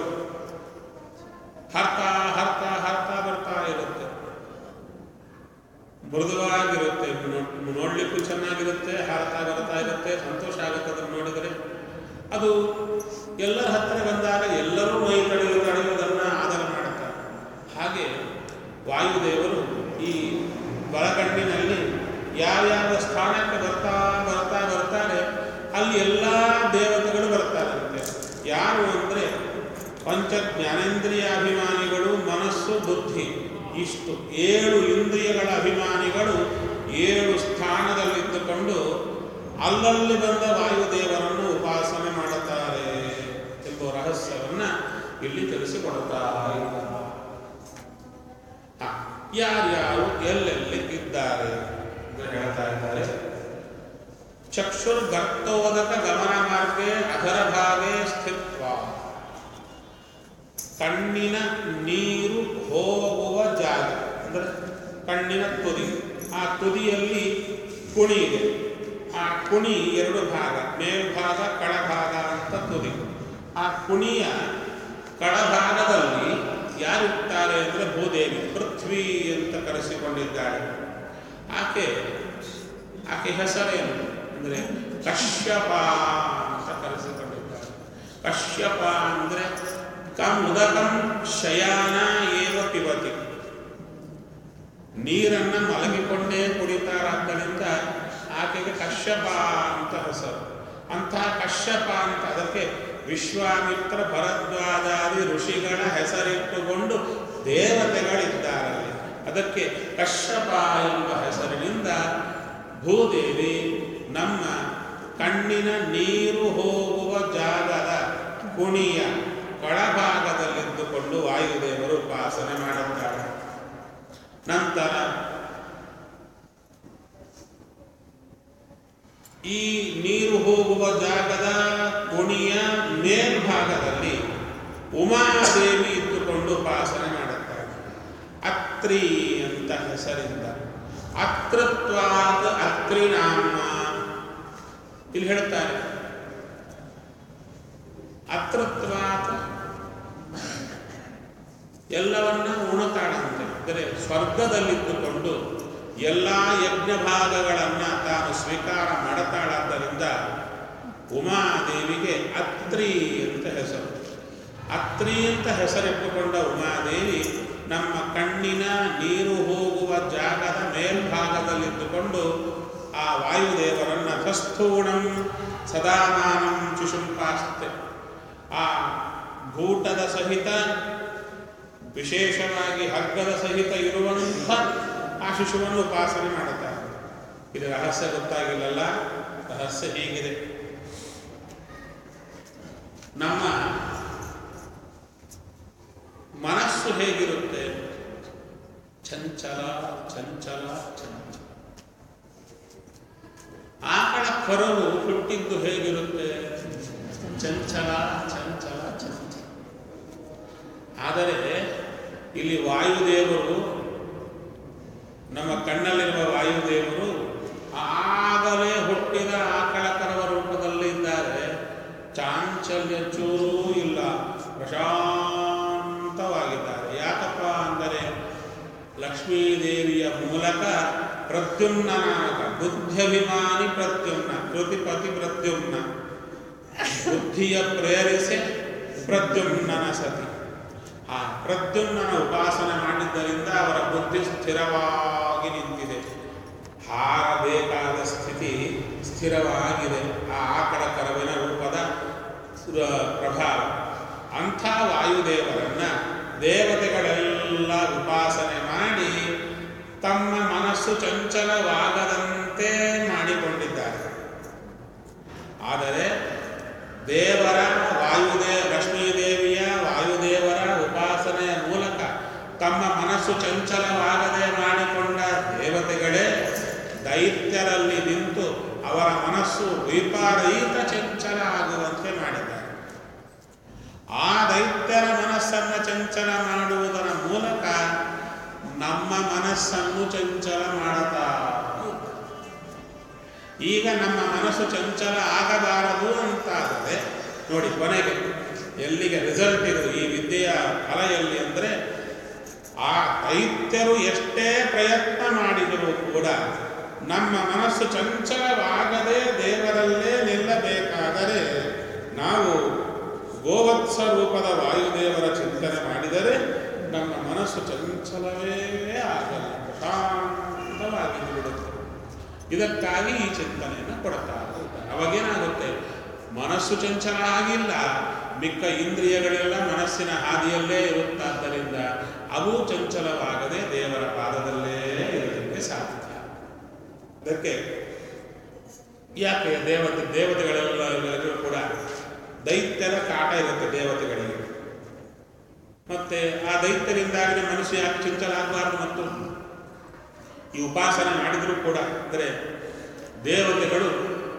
ಹರ್ತಾ ಹರ್ತಾ ಹರ್ತಾ ಬರ್ತಾ ಇರುತ್ತೆ. ಮೃದುವಾಗಿರುತ್ತೆ, ನೋಡ್ಲಿಕ್ಕೂ ಚೆನ್ನಾಗಿರುತ್ತೆ, ಹಾರ್ತಾ ಬರ್ತಾ ಇರುತ್ತೆ, ಸಂತೋಷ ಆಗುತ್ತೆ ಅದನ್ನು ನೋಡಿದರೆ. ಅದು ಎಲ್ಲರ ಹತ್ತಿರ ಬಂದಾಗ ಎಲ್ಲರೂ ಮೈ ಕಳೆಯುವುದನ್ನು ಆಧಾರ ಮಾಡುತ್ತಾರೆ. ಹಾಗೆ ವಾಯುದೇವರು ಈ ಬಲಗಣ್ಣಿನಲ್ಲಿ ಯಾವ್ಯಾವ ಸ್ಥಾನಕ್ಕೆ ಬರ್ತಾ ಬರ್ತಾ ಬರ್ತಾರೆ ಅಲ್ಲಿ ಎಲ್ಲ ದೇವತೆಗಳು ಬರ್ತಾರಂತೆ. ಯಾರು ಅಂದರೆ ಪಂಚ ಜ್ಞಾನೇಂದ್ರಿಯ ಅಭಿಮಾನಿಗಳು, ಮನಸ್ಸು, ಬುದ್ಧಿ, ಇಷ್ಟು 7 ಇಂದ್ರಿಯಗಳ ಅಭಿಮಾನಿಗಳು 7 ಸ್ಥಾನದಲ್ಲಿದ್ದುಕೊಂಡು ಅಲ್ಲಲ್ಲಿ ಬಂದ ವಾಯುದೇವರನ್ನು ಉಪಾಸನೆ ಮಾಡುತ್ತಾರೆ ಎಂಬ ರಹಸ್ಯವನ್ನು ಇಲ್ಲಿ ತಿಳಿಸಿಕೊಡುತ್ತಾ ಇದ್ದಾರೆ. ಯಾರ್ಯಾರು ಎಲ್ಲೆಲ್ಲಿ ಇದ್ದಾರೆ ಅಂತ ಹೇಳ್ತಾ ಇದ್ದಾರೆ. ಚಕ್ಷುರ್ಗರ್ತೋದಕ ಗಮನ ಮಾರ್ಗೆ ಅಧರ ಭಾಗೆ ಸ್ಥಿತ್ವ. ಕಣ್ಣಿನ ನೀರು ಹೋಗುವ ಜಾಗ ಅಂದರೆ ಕಣ್ಣಿನ ತುದಿ. ಆ ತುದಿಯಲ್ಲಿ ಕುಣಿ ಇದೆ. ಆ ಕುಣಿ 2 ಭಾಗ, ಮೇಲ್ಭಾಗ ಕೆಳಭಾಗ ಅಂತ ತುದಿ. ಆ ಕುಣಿಯ ಕೆಳಭಾಗದಲ್ಲಿ ಯಾರಿರ್ತಾರೆ ಅಂದರೆ ಭೂದೇವಿ, ಪೃಥ್ವಿ ಅಂತ ಕರೆಸಿಕೊಂಡಿದ್ದಾಳೆ. ಆಕೆ ಹೆಸರೇನು ಅಂದರೆ ಕಶ್ಯಪ ಅಂತ ಕರೆಸಿಕೊಂಡಿದ್ದಾಳೆ. ಕಶ್ಯಪ ಅಂದರೆ ಮುದಕಂ ಶಯಾನ ಏವ ಪಿಬತಿ. ನೀರನ್ನು ಮಲಗಿಕೊಂಡೇ ಕುಡಿತಾರಾದ್ದರಿಂದ ಆಕೆಗೆ ಕಶ್ಯಪ ಅಂತ ಹೆಸರು. ಅಂತಹ ಕಶ್ಯಪ ಅಂತ ಅದಕ್ಕೆ ವಿಶ್ವಾಮಿತ್ರ ಭರದ್ವಾಜಾದಿ ಋಷಿಗಳ ಹೆಸರಿಟ್ಟುಕೊಂಡು ದೇವತೆಗಳಿದ್ದಾರಲ್ಲಿ. ಅದಕ್ಕೆ ಕಶ್ಯಪ ಎಂಬ ಹೆಸರಿನಿಂದ ಭೂದೇವಿ ನಮ್ಮ ಕಣ್ಣಿನ ನೀರು ಹೋಗುವ ಜಾಗದ ಕುಣಿಯ ಕೆಳಭಾಗದಲ್ಲಿದ್ದುಕೊಂಡು ವಾಯುದೇವರು ಉಪಾಸನೆ ಮಾಡುತ್ತಾರೆ. ನಂತರ ಈ ನೀರು ಹೋಗುವ ಜಾಗದ ಕುಣಿಯ ಮೇಲ್ಭಾಗದಲ್ಲಿ ಉಮಾದೇವಿ ಇದ್ದುಕೊಂಡು ಉಪಾಸನೆ ಮಾಡುತ್ತಾರೆ. ಅತ್ರಿ ಅಂತ ಹೆಸರಿಂದ. ಅತೃತ್ವಾದ ಅತ್ರಿನಾಮ ಇಲ್ಲಿ ಹೇಳ್ತಾರೆ. ಅತೃತ್ವಾದ ಎಲ್ಲವನ್ನ ಉಣತಾಳಂತೆ. ಅಂದರೆ ಸ್ವರ್ಗದಲ್ಲಿದ್ದುಕೊಂಡು ಎಲ್ಲ ಯಜ್ಞ ಭಾಗಗಳನ್ನು ತಾನು ಸ್ವೀಕಾರ ಮಾಡುತ್ತಾಳಾದ್ದರಿಂದ ಉಮಾದೇವಿಗೆ ಅತ್ರಿ ಅಂತ ಹೆಸರು. ಅತ್ರಿ ಅಂತ ಹೆಸರಿಟ್ಟುಕೊಂಡ ಉಮಾದೇವಿ ನಮ್ಮ ಕಣ್ಣಿನ ನೀರು ಹೋಗುವ ಜಾಗದ ಮೇಲ್ಭಾಗದಲ್ಲಿದ್ದುಕೊಂಡು ಆ ವಾಯುದೇವರನ್ನು ಕಸ್ಥೂಣಂ ಸದಾಮಾನಂ ಚುಷುಂಪಾಸ್ತೆ. ಆ ಗೂಟದ ಸಹಿತ ವಿಶೇಷವಾಗಿ ಹಗ್ಗದ ಸಹಿತ ಇರುವಂಥ ಆ ಶಿಶುವನ್ನು ಉಪಾಸನೆ ಮಾಡುತ್ತಾರೆ. ಇದು ರಹಸ್ಯ ಗೊತ್ತಾಗಿಲ್ಲಲ್ಲ. ರಹಸ್ಯ ಹೀಗಿದೆ. ನಮ್ಮ ಮನಸ್ಸು ಹೇಗಿರುತ್ತೆ? ಚಂಚಲ ಚಂಚಲ ಚಂಚಲ. ಆಕಳ ಕರುವು ಹುಟ್ಟಿದ್ದು ಹೇಗಿರುತ್ತೆ? ಚಂಚಲ ಚಂಚಲ ಚಂಚಲ. ಆದರೆ ಇಲ್ಲಿ ವಾಯುದೇವರು, ನಮ್ಮ ಕಣ್ಣಲ್ಲಿರುವ ವಾಯುದೇವರು ಆಗಲೇ ಹುಟ್ಟಿದ ಆಕಳ ಕರವ ರೂಪದಲ್ಲಿ ಇದ್ದಾರೆ. ಚಾಂಚಲ್ಯ ಚೂರೂ ಇಲ್ಲ, ಪ್ರಶಾಂತವಾಗಿದ್ದಾರೆ. ಯಾಕಪ್ಪ ಅಂದರೆ ಲಕ್ಷ್ಮೀದೇವಿಯ ಮೂಲಕ ಪ್ರದ್ಯುಮ್ನ ನಾಮಕ ಬುದ್ಧ್ಯಭಿಮಾನಿ ಪ್ರದ್ಯುಮ್ನ, ಕೃತಿಪತಿ ಪ್ರದ್ಯುಮ್ನ, ಬುದ್ಧಿಯ ಪ್ರೇರಿಸಿ ಪ್ರದ್ಯುಮ್ನನ ಸತಿ. ಆ ಪ್ರದ್ಯುಮ್ನನ ಉಪಾಸನೆ ಮಾಡಿದ್ದರಿಂದ ಅವರ ಬುದ್ಧಿ ಸ್ಥಿರವಾಗಿ ನಿಂತಿದೆ. ಹಾರಬೇಕಾದ ಸ್ಥಿತಿ ಸ್ಥಿರವಾಗಿದೆ. ಆ ಆಕಳ ಕರವಿನ ರೂಪದ ಪ್ರಭಾವ. ಅಂಥ ವಾಯುದೇವರನ್ನ ದೇವತೆಗಳೆಲ್ಲ ಉಪಾಸನೆ ಮಾಡಿ ತಮ್ಮ ಮನಸ್ಸು ಚಂಚಲವಾಗದಂತೆ ಮಾಡಿಕೊಂಡಿದ್ದಾರೆ. ಆದರೆ ದೇವರ ಲಕ್ಷ್ಮೀದೇವಿಯ ವಾಯುದೇವರ ಉಪಾಸನೆಯ ಮೂಲಕ ತಮ್ಮ ಮನಸ್ಸು ಚಂಚಲವಾಗದೆ ಮಾಡಿಕೊಂಡ ದೇವತೆಗಳೇ ದೈತ್ಯರಲ್ಲಿ ನಿಂತು ಅವರ ಮನಸ್ಸು ವಿಪರೀತ ಚಂಚಲ ಆಗುವಂತೆ ಮಾಡಿದ್ದಾರೆ. ಆ ದೈತ್ಯರ ಮನಸ್ಸನ್ನು ಚಂಚಲ ಮಾಡುವುದರ ಮೂಲಕ ನಮ್ಮ ಮನಸ್ಸನ್ನು ಚಂಚಲ ಮಾಡುತ್ತಾ. ಈಗ ನಮ್ಮ ಮನಸ್ಸು ಚಂಚಲ ಆಗಬಾರದು ಅಂತಾದರೆ ನೋಡಿ, ಕೊನೆಗೆ ಎಲ್ಲಿಗೆ ರಿಸಲ್ಟ್ ಇದು ಈ ವಿದ್ಯೆಯ ಫಲ ಎಲ್ಲಿ ಅಂದರೆ, ಆ ದೈತ್ಯರು ಎಷ್ಟೇ ಪ್ರಯತ್ನ ಮಾಡಿದರೂ ಕೂಡ ನಮ್ಮ ಮನಸ್ಸು ಚಂಚಲವಾಗದೆ ದೇವರಲ್ಲೇ ನಿಲ್ಲಬೇಕಾದರೆ ನಾವು ಗೋವತ್ಸ ರೂಪದ ವಾಯುದೇವರ ಚಿಂತನೆ ಮಾಡಿದರೆ ನಮ್ಮ ಮನಸ್ಸು ಚಂಚಲವೇ ಆಗಲ್ಲ, ಶಾಂತವಾಗಿ ಬಿಡುತ್ತೆ. ಇದಕ್ಕಾಗಿ ಈ ಚಿಂತನೆಯನ್ನು ಕೊಡ್ತಾ ಹೋಗ್ತಾರೆ. ಅವಾಗೇನಾಗುತ್ತೆ? ಮನಸ್ಸು ಚಂಚಲ ಆಗಿಲ್ಲ, ಮಿಕ್ಕ ಇಂದ್ರಿಯಗಳೆಲ್ಲ ಮನಸ್ಸಿನ ಹಾದಿಯಲ್ಲೇ ಇರುತ್ತಾದ್ದರಿಂದ ಅವು ಚಂಚಲವಾಗದೆ ದೇವರ ಪಾದದಲ್ಲೇ ಇರಲಿಕ್ಕೆ ಸಾಧ್ಯ. ಅದಕ್ಕೆ ಯಾಕೆ ದೇವತೆಗಳೆಲ್ಲರಿಗೂ ಕೂಡ ದೈತ್ಯರ ಕಾಟ ಇರುತ್ತೆ ದೇವತೆಗಳಿಗೆ. ಮತ್ತೆ ಆ ದೈತ್ಯರಿಂದಾಗಿ ಮನಸ್ಸು ಯಾಕೆ ಚಂಚಲ ಆಗಬಾರ್ದು? ಮತ್ತು ಈ ಉಪಾಸನೆ ಮಾಡಿದರೂ ಕೂಡ ಅಂದರೆ ದೇವತೆಗಳು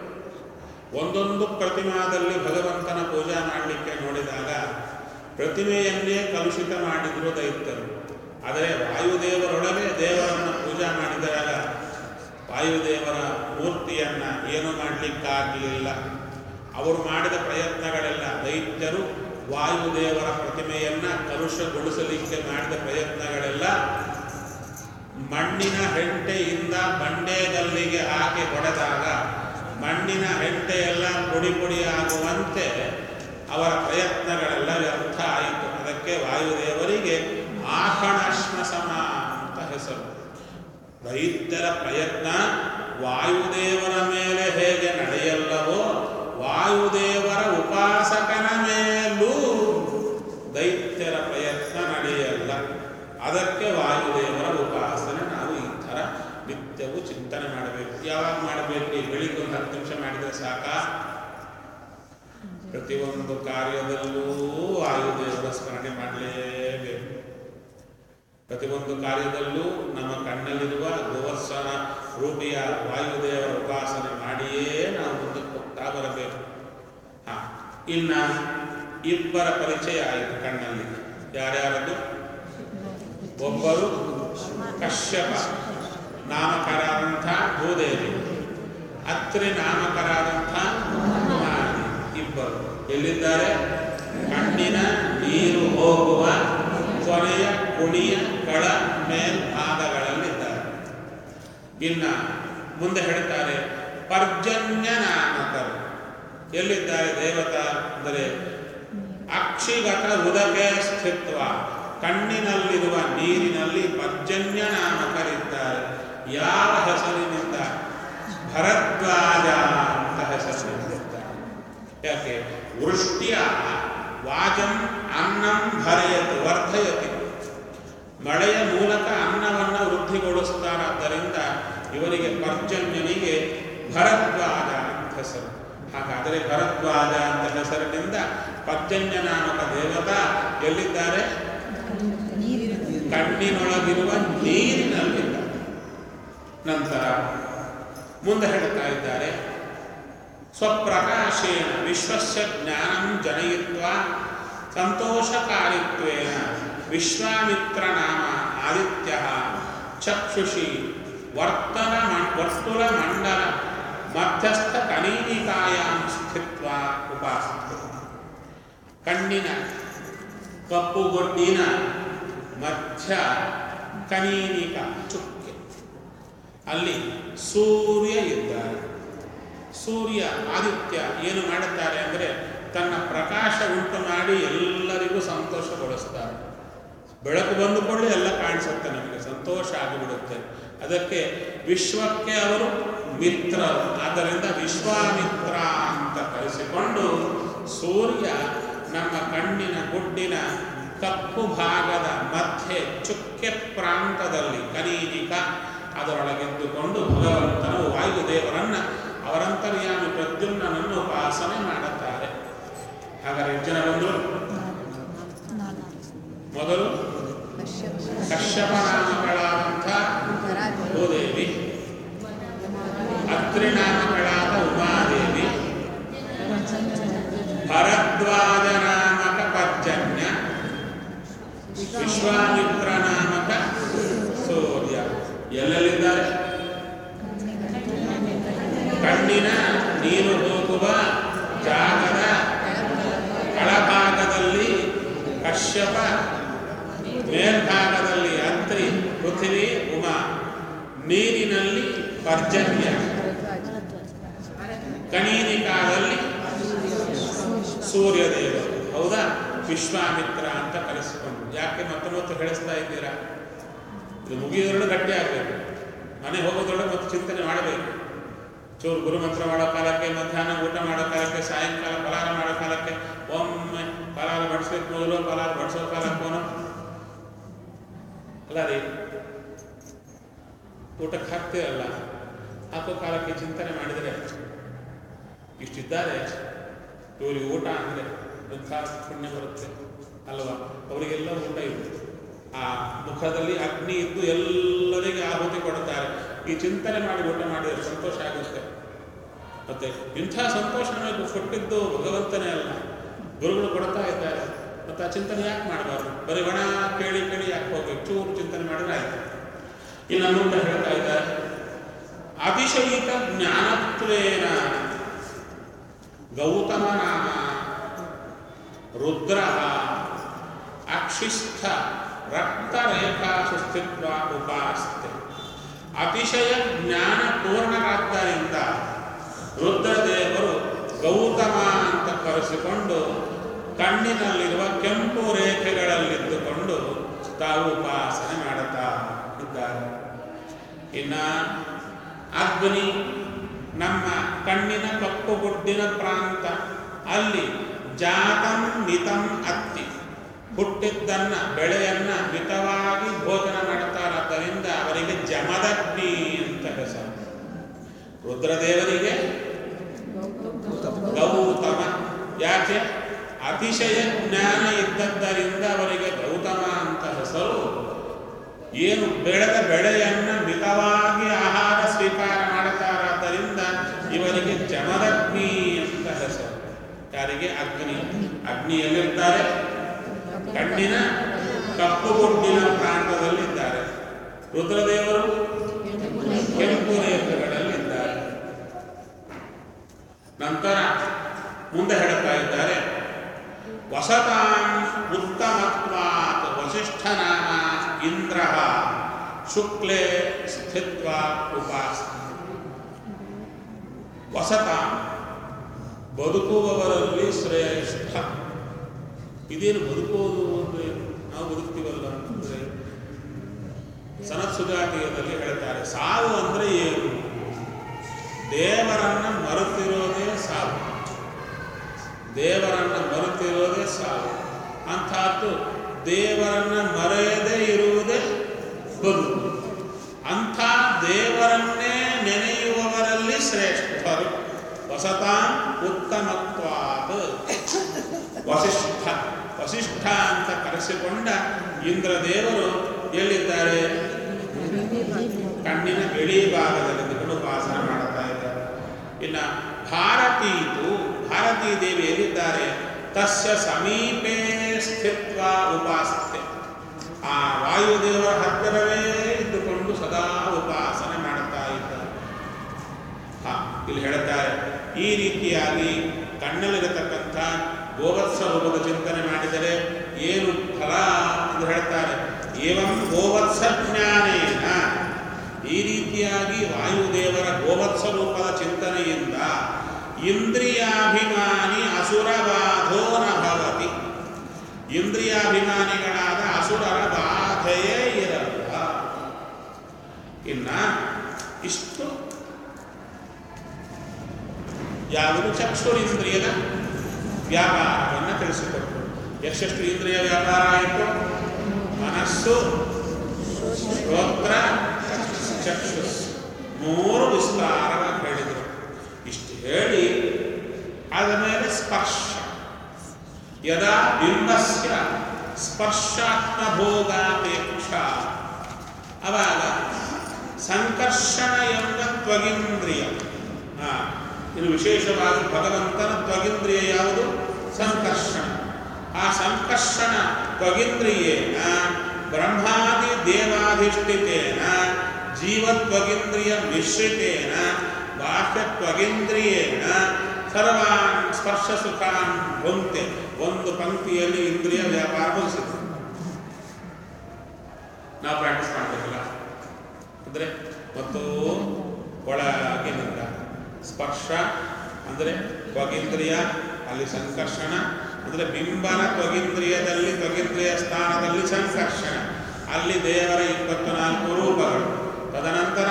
ಒಂದೊಂದು ಪ್ರತಿಮಾದಲ್ಲಿ ಭಗವಂತನ ಪೂಜಾ ಮಾಡಲಿಕ್ಕೆ ನೋಡಿದಾಗ ಪ್ರತಿಮೆಯನ್ನೇ ಕಲುಷಿತ ಮಾಡಿದ್ರು ದೈತ್ಯರು. ಆದರೆ ವಾಯುದೇವರೊಳಗೆ ದೇವರನ್ನು ಪೂಜಾ ಮಾಡಿದಾಗ ವಾಯುದೇವರ ಮೂರ್ತಿಯನ್ನು ಏನು ಮಾಡಲಿಕ್ಕಾಗಲಿಲ್ಲ. ಅವರು ಮಾಡಿದ ಪ್ರಯತ್ನಗಳೆಲ್ಲ ದೈತ್ಯರು ವಾಯುದೇವರ ಪ್ರತಿಮೆಯನ್ನು ಕಲುಷಗೊಳಿಸಲಿಕ್ಕೆ ಮಾಡಿದ ಪ್ರಯತ್ನಗಳೆಲ್ಲ ಮಣ್ಣಿನ ಹೆಂಟೆಯಿಂದ ಬಂಡೆಗಲ್ಲಿಗೆ ಹಾಕಿ ಹೊಡೆದಾಗ ಮಣ್ಣಿನ ಹೆಂಟೆಯೆಲ್ಲ ಪುಡಿ ಪುಡಿ ಆಗುವಂತೆ ಅವರ ಪ್ರಯತ್ನಗಳೆಲ್ಲ ವ್ಯರ್ಥ ಆಯಿತು. ಅದಕ್ಕೆ ವಾಯುದೇವರಿಗೆ ಆಕಣಶ್ಮಸಮ ಅಂತ ಹೆಸರು. ದೈತ್ಯರ ಪ್ರಯತ್ನ ವಾಯುದೇವರ ಮೇಲೆ ಹೇಗೆ ನಡೆಯಲ್ಲವೋ ವಾಯುದೇವರ ಉಪಾಸಕನ ಮೇಲೂ ದೈತ್ಯರ ಪ್ರಯತ್ನ ನಡೆಯಲ್ಲ. ಅದಕ್ಕೆ ವಾಯುದೇವರ ಉಪಾಸನೆ ನಾವು ಈ ಥರ ನಿತ್ಯವೂ ಚಿಂತನೆ ಮಾಡಬೇಕು. ಯಾವಾಗ ಮಾಡಬೇಕು? ಬೆಳಿಗ್ಗೆ ಒಂದು 10 ನಿಮಿಷ ಮಾಡಿದರೆ ಸಾಕಾ? ಪ್ರತಿಯೊಂದು ಕಾರ್ಯದಲ್ಲೂ ವಾಯುದೇವರ ಸ್ಮರಣೆ ಮಾಡಲೇಬೇಕು. ಪ್ರತಿಯೊಂದು ಕಾರ್ಯದಲ್ಲೂ ನಮ್ಮ ಕಣ್ಣಲ್ಲಿರುವ ಗೋವತ್ಸನ ರೂಪಿಯ ವಾಯುದೇವರ ಉಪಾಸನೆ ಮಾಡಿಯೇ ನಾವು ಮುಂದಕ್ಕೆ ಹೋಗ್ತಾ ಬರಬೇಕು. ಇನ್ನು ಇಬ್ಬರ ಪರಿಚಯ ಆಯಿತು ಕಣ್ಣಲ್ಲಿ. ಯಾರ್ಯಾರದು? ಒಬ್ಬರು ಕಶ್ಯಪ ನಾಮಕರಾದಂಥ ಭೂದೇವಿ, ಅತ್ರಿ ನಾಮಕರಾದಂಥ ಕುಮಾರಿ. ಇಬ್ಬರು ಎಲ್ಲಿದ್ದಾರೆ? ಕಣ್ಣಿನ ನೀರು ಹೋಗುವ ಕೊನೆಯ ಕುಣಿಯ ಕಳ ಮೇಲ್ಭಾಗಗಳಲ್ಲಿದ್ದಾರೆ. ಇನ್ನು ಮುಂದೆ ಹೇಳ್ತಾರೆ ಪರ್ಜನ್ಯ ನಾಮಕರು. ಎಲ್ಲಿದ್ದಾರೆ ದೇವತಾ ಅಂದರೆ ಅಕ್ಷಿಗತ ಉದಕೆ ಸ್ಥಿತ್ವ, ಕಣ್ಣಿನಲ್ಲಿರುವ ನೀರಿನಲ್ಲಿ ಪರ್ಜನ್ಯ ನಾಮಕರಿದ್ದಾರೆ. ಯಾವ ಹೆಸರಿನಿಂದ? ಭರದ್ವಾಜ ಅಂತ ಹೆಸರಿನಿಂದಿರ್ತಾರೆ. ಯಾಕೆ? ವೃಷ್ಟಿಯ ವಾಜಂ ಅನ್ನಂ ಭರಯತಿ ವರ್ಧಯತಿ. ಇವನಿಗೆ ಪರ್ಜನ್ಯನಿಗೆ ಭರದ್ವಾಜ ಅಂತ ಹೆಸರು. ಹಾಗಾದರೆ ಭರದ್ವಾಜ ಅಂತ ಹೆಸರಿನಿಂದ ಪರ್ಜನ್ಯ ನಾಮಕ ದೇವತಾ ಎಲ್ಲಿದ್ದಾರೆ? ಕಣ್ಣಿನೊಳಗಿರುವ ನೀರಿನಲ್ಲಿದ್ದಾರೆ. ನಂತರ ಮುಂದೆ ಹೇಳ್ತಾ ಇದ್ದಾರೆ, ಸ್ವಪ್ರಕಾಶೇನ ವಿಶ್ವಸ್ಯ ಜ್ಞಾನಂ ಜನಯಿತ್ವಾ ಸಂತೋಷಕಾರಿತ್ವೇನ ವಿಶ್ವಾಮಿತ್ರ ನಾಮ ಆದಿತ್ಯ ಚಕ್ಷುಷಿ ವರ್ತುಲ ಮಂಡಲ ಮಧ್ಯಸ್ಥ ಕನೀನಿಕಾಯಾಂ ಸ್ಥಿತ್ವಾ ಉಪಾಸತೆ. ಕಣ್ಣಿನ ಕಪ್ಪುಗೊಡ್ಡಿನ ಮಧ್ಯ ಕನೀನಿಕ ಚುಕ್ಕೆ, ಅಲ್ಲಿ ಸೂರ್ಯ ಇದ್ದಾರೆ. ಸೂರ್ಯ ಆದಿತ್ಯ ಏನು ಮಾಡುತ್ತಾರೆ ಅಂದರೆ ತನ್ನ ಪ್ರಕಾಶ ಉಂಟು ಮಾಡಿ ಎಲ್ಲರಿಗೂ ಸಂತೋಷಗೊಳಿಸ್ತಾರೆ. ಬೆಳಕು ಬಂದುಕೊಳ್ಳಿ ಎಲ್ಲ ಕಾಣಿಸುತ್ತೆ, ನಮಗೆ ಸಂತೋಷ ಆಗಿಬಿಡುತ್ತೆ. ಅದಕ್ಕೆ ವಿಶ್ವಕ್ಕೆ ಅವರು ಮಿತ್ರರು, ಆದ್ದರಿಂದ ವಿಶ್ವಾಮಿತ್ರ ಅಂತ ಕರೆಸಿಕೊಂಡು ಸೂರ್ಯ ನಮ್ಮ ಕಣ್ಣಿನ ಗುಡ್ಡಿನ ಕಪ್ಪು ಭಾಗದ ಮಧ್ಯೆ ಚುಕ್ಕೆ ಪ್ರಾಂತದಲ್ಲಿ ಕನೀನಿಕ ಅದರೊಳಗೆದ್ದುಕೊಂಡು ಭಗವಂತನು ವಾಯುದೇವರನ್ನ ಅವರಂತರ್ಯಾಮಿ ಪ್ರದ್ಯುಮ್ನನನ್ನು ಉಪಾಸನೆ ಮಾಡುತ್ತಾರೆ. ಹಾಗಾದರೆ ಎಷ್ಟು ಜನ ಬಂದರು? ಮೊದಲು ಕಶ್ಯಪ ನಾಮಗಳಾದಂಥ ಭೂದೇವಿ, ಅತ್ರಿ ನಾಮಗಳಾದ ಉಮಾದೇವಿ, ಭರದ್ವಾಜ ನಾಮಕ ಪರ್ಜನ್ಯ, ವಿಶ್ವಾಮಿತ್ರ ನಾಮಕ ಸೂರ್ಯ. ಎಲ್ಲೆಲ್ಲಿದ್ದಾರೆ? ಕಣ್ಣಿನ ನೀರು ಹೋಗುವ ಜಾಗದ ಕೆಳಭಾಗದಲ್ಲಿ ಕಶ್ಯಪ, ಮೇಲ್ಭಾಗದಲ್ಲಿ ಅತ್ರಿ, ಪೃಥ್ವಿ, ಉಮಾ, ನೀರಿನಲ್ಲಿ ಪರ್ಜನ್ಯ, ಕನೀನಿಕಾದಲ್ಲಿ ಸೂರ್ಯದೇವರು. ಹೌದಾ? ವಿಶ್ವಾಮಿತ್ರ ಅಂತ ಕರೆಸಿಕೊಂಡು. ಯಾಕೆ ಮತ್ತೆ ಹೇಳಿಸ್ತಾ ಇದ್ದೀರಾ? ಇದು ಮುಗಿಯೋದ್ರೊಳಗೆ ಗಟ್ಟಿ ಆಗಬೇಕು. ಮನೆ ಹೋಗೋದ್ರೊಳಗೆ ಮತ್ತೆ ಚಿಂತನೆ ಮಾಡಬೇಕು. ಚೂರು ಗುರುಮಂತ್ರ ಮಾಡೋ ಕಾಲಕ್ಕೆ, ಮಧ್ಯಾಹ್ನ ಊಟ ಮಾಡೋ ಕಾಲಕ್ಕೆ, ಸಾಯಂಕಾಲ ಫಲಾರ ಮಾಡೋ ಕಾಲಕ್ಕೆ, ಒಮ್ಮೆ ಫಲಾರ ಬಡಿಸ್ಬೇಕು, ಮೊದಲು ಫಲಾರ ಬಡಿಸೋ ಕಾಲಕ್ಕೂ ಅಲ್ಲ ರೀ, ಊಟಕ್ಕೆ ಹಾಕ್ತೀರಲ್ಲ, ಹಾಕೋ ಕಾಲಕ್ಕೆ ಚಿಂತನೆ ಮಾಡಿದರೆ ಇಷ್ಟಿದ್ದಾರೆ, ಇವರಿಗೆ ಊಟ ಅಂದರೆ ಎಂಥ ಪುಣ್ಯ ಬರುತ್ತೆ ಅಲ್ವಾ? ಅವರಿಗೆಲ್ಲ ಊಟ ಇತ್ತು, ಆ ಮುಖದಲ್ಲಿ ಅಗ್ನಿ ಇದ್ದು ಎಲ್ಲರಿಗೆ ಆಹುತಿ ಕೊಡುತ್ತಾರೆ. ಈ ಚಿಂತನೆ ಮಾಡಿ ಊಟ ಮಾಡಿದರೆ ಸಂತೋಷ ಆಗುತ್ತೆ. ಮತ್ತೆ ಇಂಥ ಸಂತೋಷನ ಕೊಟ್ಟಿದ್ದು ಭಗವಂತನೇ ಅಲ್ಲ, ಗುರುಗಳು ಕೊಡ್ತಾ ಇದ್ದಾರೆ. ಮತ್ತು ಆ ಚಿಂತನೆ ಯಾಕೆ ಮಾಡಬಾರ್ದು? ಬರೀ ಒಣ ಕೇಳಿ ಯಾಕೆ ಹೋಗ್ಬೇಕು? ಚೂರು ಚಿಂತನೆ ಮಾಡಿದ್ರೆ ಆಯ್ತು. ಇನ್ನು ಮುಂದೆ ಹೇಳ್ತಾ ಇದ್ದಾರೆ, ಅತಿಶಯಿತ ಜ್ಞಾನತ್ವೇನ ಗೌತಮ ನಾಮ ರುದ್ರ ಅಕ್ಷಿಸ್ಥ ರಕ್ತರೇಖಾಸು ಸ್ಥಿತ್ವ ಉಪಾಸ್ತೆ. ಅತಿಶಯ ಜ್ಞಾನ ಪೂರ್ಣರಾದ್ದರಿಂದ ರುದ್ರದೇವರು ಗೌತಮ ಅಂತ ಕರೆಸಿಕೊಂಡು ಕಣ್ಣಿನಲ್ಲಿರುವ ಕೆಂಪು ರೇಖೆಗಳಲ್ಲಿದ್ದುಕೊಂಡು ತಾವು ಉಪಾಸನೆ ಮಾಡುತ್ತಾ ಇದ್ದಾರೆ. ಇನ್ನು ಅಗ್ನಿ ನಮ್ಮ ಕಣ್ಣಿನ ಕಪ್ಪು ಗುಡ್ಡಿನ ಪ್ರಾಂತ, ಅಲ್ಲಿ ಜಾತಂ ಮಿತಂ ಅತ್ತಿ, ಹುಟ್ಟಿದ್ದನ್ನ ಬೆಳೆಯನ್ನ ಮಿತವಾಗಿ ಭೋಜನ ಮಾಡುತ್ತಾರಾದ್ದರಿಂದ ಅವರಿಗೆ ಜಮದಗ್ನಿ ಅಂತ ಹೆಸರು. ರುದ್ರದೇವರಿಗೆ ಗೌತಮ. ಯಾಕೆ? ಅತಿಶಯ ಜ್ಞಾನ ಇದ್ದದ್ದರಿಂದ ಅವರಿಗೆ ಗೌತಮ ಅಂತ ಹೆಸರು. ಏನು ಬೆಳೆದ ಬೆಳೆಯನ್ನ ಮಿತವಾಗಿ ಆಹಾರ ಸ್ವೀಕಾರ ಮಾಡುತ್ತಾರಾದ್ದರಿಂದ ಇವರಿಗೆ ಜಮದಗ್ನಿ ಅಂತ ಹೆಸರು. ಯಾರಿಗೆ? ಅಗ್ನಿ. ಅಗ್ನಿ ಎಲ್ಲಿರ್ತಾರೆ? ಕಣ್ಣಿನ ಕಪ್ಪು ಗುಡ್ಡಿನ ಪ್ರಾಂತದಲ್ಲಿದ್ದಾರೆ. ರುದ್ರದೇವರು ಕೆಂಪು ರೇಖೆಗಳಲ್ಲಿದ್ದಾರೆ. ನಂತರ ಮುಂದೆ ಹೇಳುತ್ತಾ ಇದ್ದಾರೆ, ವಸತಾಂ ಉತ್ತಮತ್ವಾತ್ ವಸಿಷ್ಠ ನಾಮ ಇಂದ್ರ ಶುಕ್ಲೇ ಸ್ಥಿತ್ವಾ ಉಪಾಸ. ವಸತಾಂ ಬದುಕುವವರಲ್ಲಿ ಶ್ರೇಷ್ಠ. ಇದೇನು ಬದುಕೋದು ಅಂದರೆ ನಾವು ಬದುಕ್ತೀವಲ್ಲ ಅಂತಂದರೆ ಸನತ್ ಸುಜಾತೀಯದಲ್ಲಿ ಹೇಳ್ತಾರೆ, ಸಾವು ಅಂದರೆ ಏನು? ದೇವರನ್ನು ಮರೆತಿರೋದೇ ಸಾವು. ದೇವರನ್ನು ಮರೆತಿರೋದೇ ಸಾವು. ಅಂಥದ್ದು ದೇವರನ್ನು ಮರೆಯದೇ ಇರುವುದೇ ಬದುಕು. ಅಂಥ ದೇವರನ್ನೇ ನೆನೆಯುವವರಲ್ಲಿ ಶ್ರೇಷ್ಠರು. ವಸತಾಂ ಉತ್ತಮತ್ವಾತ್. ವಸಿಷ್ಠ ಅಂತ ಕರೆಸಿಕೊಂಡ ಇಂದ್ರದೇವರು ಎಲ್ಲಿದ್ದಾರೆ? ಕಣ್ಣಿನ ಬಿಳಿ ಭಾಗದಲ್ಲಿ ನಿಂತು ಉಪಾಸನೆ ಮಾಡ್ತಾ ಇದ್ದಾರೆ. ಇನ್ನು ಭಾರತೀ ದೇವಿ ಎಲ್ಲಿದ್ದಾರೆ? ತಸ್ಯ ಸಮೀಪೇ ಸ್ಥಿತ್ವ ಉಪಾಸ್ತೆ. ಆ ವಾಯುದೇವರ ಹತ್ತಿರವೇ ಇದ್ದುಕೊಂಡು ಸದಾ ಉಪಾಸನೆ ಮಾಡ್ತಾ ಇದ್ದಾರೆ. ಇಲ್ಲಿ ಹೇಳ್ತಾರೆ, ಈ ರೀತಿಯಾಗಿ ಕಣ್ಣಲ್ಲಿರತಕ್ಕಂಥ ಗೋವತ್ಸ ರೂಪದ ಚಿಂತನೆ ಮಾಡಿದರೆ ಏನು ಫಲ ಎಂದು ಹೇಳ್ತಾರೆ. ಏವಂ ಗೋವತ್ಸ ಜ್ಞಾನೇನ, ಈ ರೀತಿಯಾಗಿ ವಾಯುದೇವರ ಗೋವತ್ಸ ರೂಪದ ಚಿಂತನೆಯಿಂದ ಇಂದ್ರಿಯಾಭಿಮಾನಿ ಅಸುರಬಾಧೋ ನ ಭವತಿ. ಇಂದ್ರಿಯಾಭಿಮಾನಿಗಳಾದ ಅಸುರರ ಬಾಧೆಯೇ ಇರಲ್ಲ. ಇನ್ನ ಇಷ್ಟು ಯಾವುದು ಚಕ್ಷುರಿಂದ್ರಿಯದ ವ್ಯಾಪಾರವನ್ನು ತಿಳಿಸಿಕೊಟ್ಟರು. ಎಷ್ಟೆಷ್ಟು ಇಂದ್ರಿಯ ವ್ಯಾಪಾರ ಆಯಿತು? ಮನಸ್ಸು, ಶ್ರೋತ್ರ, ಚಕ್ಷುಸ್, 3 ವಿಸ್ತಾರವಾಗಿ ಹೇಳಿದರು. ಇಷ್ಟು ಹೇಳಿ ಆದ ಮೇಲೆ ಸ್ಪರ್ಶ. ಯದಾ ಬಿಂಬಸ್ಯ ಸ್ಪರ್ಶಾತ್ಮಭೋಗಾಪೇಕ್ಷ, ಅವಾಗ ಸಂಕರ್ಷಣ ಎಂಬ ತ್ವಗಿಂದ್ರಿಯ. ಇನ್ನು ವಿಶೇಷವಾಗಿ ಭಗವಂತನ ತ್ವಗಿಂದ್ರಿಯ ಯಾವುದು? ಸಂಕರ್ಷಣ. ಆ ಸಂಕರ್ಷಣ ತ್ವಗಿಂದ್ರಿಯೇನ ಬ್ರಹ್ಮಾದಿ ದೇವಾಧಿಷ್ಠಿತೇನ ಜೀವತ್ವಗಿಂದ್ರಿಯ ಮಿಶ್ರಿತೇನ ಬಾಹ್ಯತ್ವಗಿಂದ್ರಿಯೇನ ಸರ್ವಾನ್ ಸ್ಪರ್ಶ ಸುಖಾನ್ ಭುಂಕ್ತೆ. ಒಂದು ಪಂಕ್ತಿಯಲ್ಲಿ ಇಂದ್ರಿಯ ವ್ಯಾಪಾರ ಮುಗಿಸಿದೆ. ನಾವು ಪ್ರಾಕ್ಟೀಸ್ ಮಾಡಬೇಕಲ್ಲ ಅಂದರೆ, ಮತ್ತು ಒಳಗಿನಿಂದ ಸ್ಪರ್ಶ ಅಂದರೆ ತ್ವಗಿಂದ್ರಿಯ, ಅಲ್ಲಿ ಸಂಕರ್ಷಣ ಅಂದರೆ ಬಿಂಬನ ತ್ವಗಿಂದ್ರಿಯದಲ್ಲಿ, ತ್ವಗಿಂದ್ರಿಯ ಸ್ಥಾನದಲ್ಲಿ ಸಂಕರ್ಷಣ, ಅಲ್ಲಿ ದೇವರ 24 ರೂಪಗಳು. ತದನಂತರ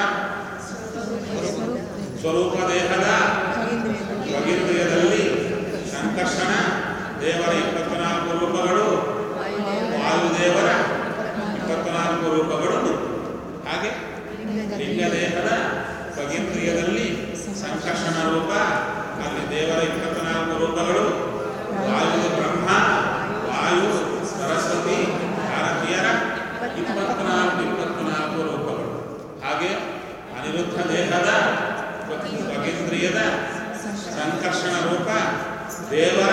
ಸ್ವರೂಪ ದೇಹದ ತ್ವಗಿಂದ್ರಿಯದಲ್ಲಿ ಸಂಕರ್ಷಣ, ದೇವರ 24 ರೂಪಗಳು, ವಾಯುದೇವರ 24 ರೂಪಗಳು. ಹಾಗೆ ಲಿಂಗದೇಹದ ತ್ವಗಿಂದ್ರಿಯದಲ್ಲಿ ಸಂಕರ್ಷಣ ರೂಪ, ಅಲ್ಲಿ ದೇವರ 24 ರೂಪಗಳು, ವಾಯು ಬ್ರಹ್ಮ, ವಾಯು ಸರಸ್ವತಿ, ಭಾರತೀಯರ 24 ರೂಪಗಳು. ಹಾಗೆ ಅನಿರುದ್ಧ ದೇಹದ ತ್ವಗಿಂದ್ರಿಯದ ಸಂಕರ್ಷಣ ರೂಪ, ದೇವರ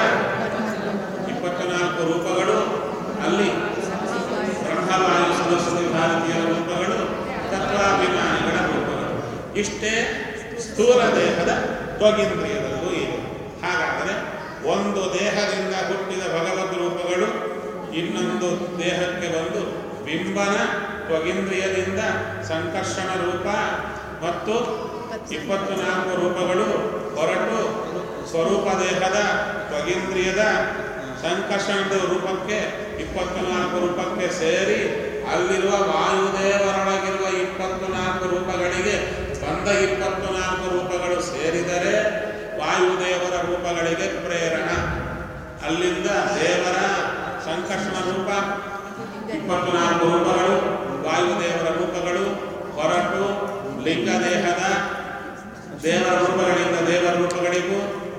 24 ರೂಪಗಳು, ಅಲ್ಲಿ ಬ್ರಹ್ಮವಾಯು ಸರಸ್ವತಿ ಭಾರತೀಯರ ರೂಪಗಳು, ತತ್ವಾಭಿಮಾನಿಗಳ ರೂಪಗಳು. ಇಷ್ಟೇ ಸ್ಥೂಲ ದೇಹದ ತ್ವಗಿಂದ್ರಿಯದಲ್ಲೂ ಇದೆ. ಹಾಗಾದರೆ ಒಂದು ದೇಹದಿಂದ ಹುಟ್ಟಿದ ಭಗವದ್ ರೂಪಗಳು ಇನ್ನೊಂದು ದೇಹಕ್ಕೆ ಬಂದು ಬಿಂಬನ ತ್ವಗಿಂದ್ರಿಯದಿಂದ ಸಂಕರ್ಷಣ ರೂಪ ಮತ್ತು 24 ರೂಪಗಳು ಹೊರಟು ಸ್ವರೂಪ ದೇಹದ ತ್ವಗಿಂದ್ರಿಯದ ಸಂಕರ್ಷಣದ ರೂಪಕ್ಕೆ 24 ರೂಪಕ್ಕೆ ಸೇರಿ ಅಲ್ಲಿರುವ ವಾಯುದೇವರೊಳಗಿರುವ 24 ರೂಪಗಳಿಗೆ ಬಂದ 24 ರೂಪಗಳು ಸೇರಿದರೆ ವಾಯುದೇವರ ರೂಪಗಳಿಗೆ ಪ್ರೇರಣ. ಅಲ್ಲಿಂದ ದೇವರ ಸಂಕರ್ಷಣ ರೂಪ 24 ರೂಪಗಳು, ವಾಯುದೇವರ ರೂಪಗಳು ಹೊರಟು ಲಿಂಗದೇಹದ ದೇವರ ರೂಪಗಳಿಂದ ದೇವರ ರೂಪಗಳಿಗೂ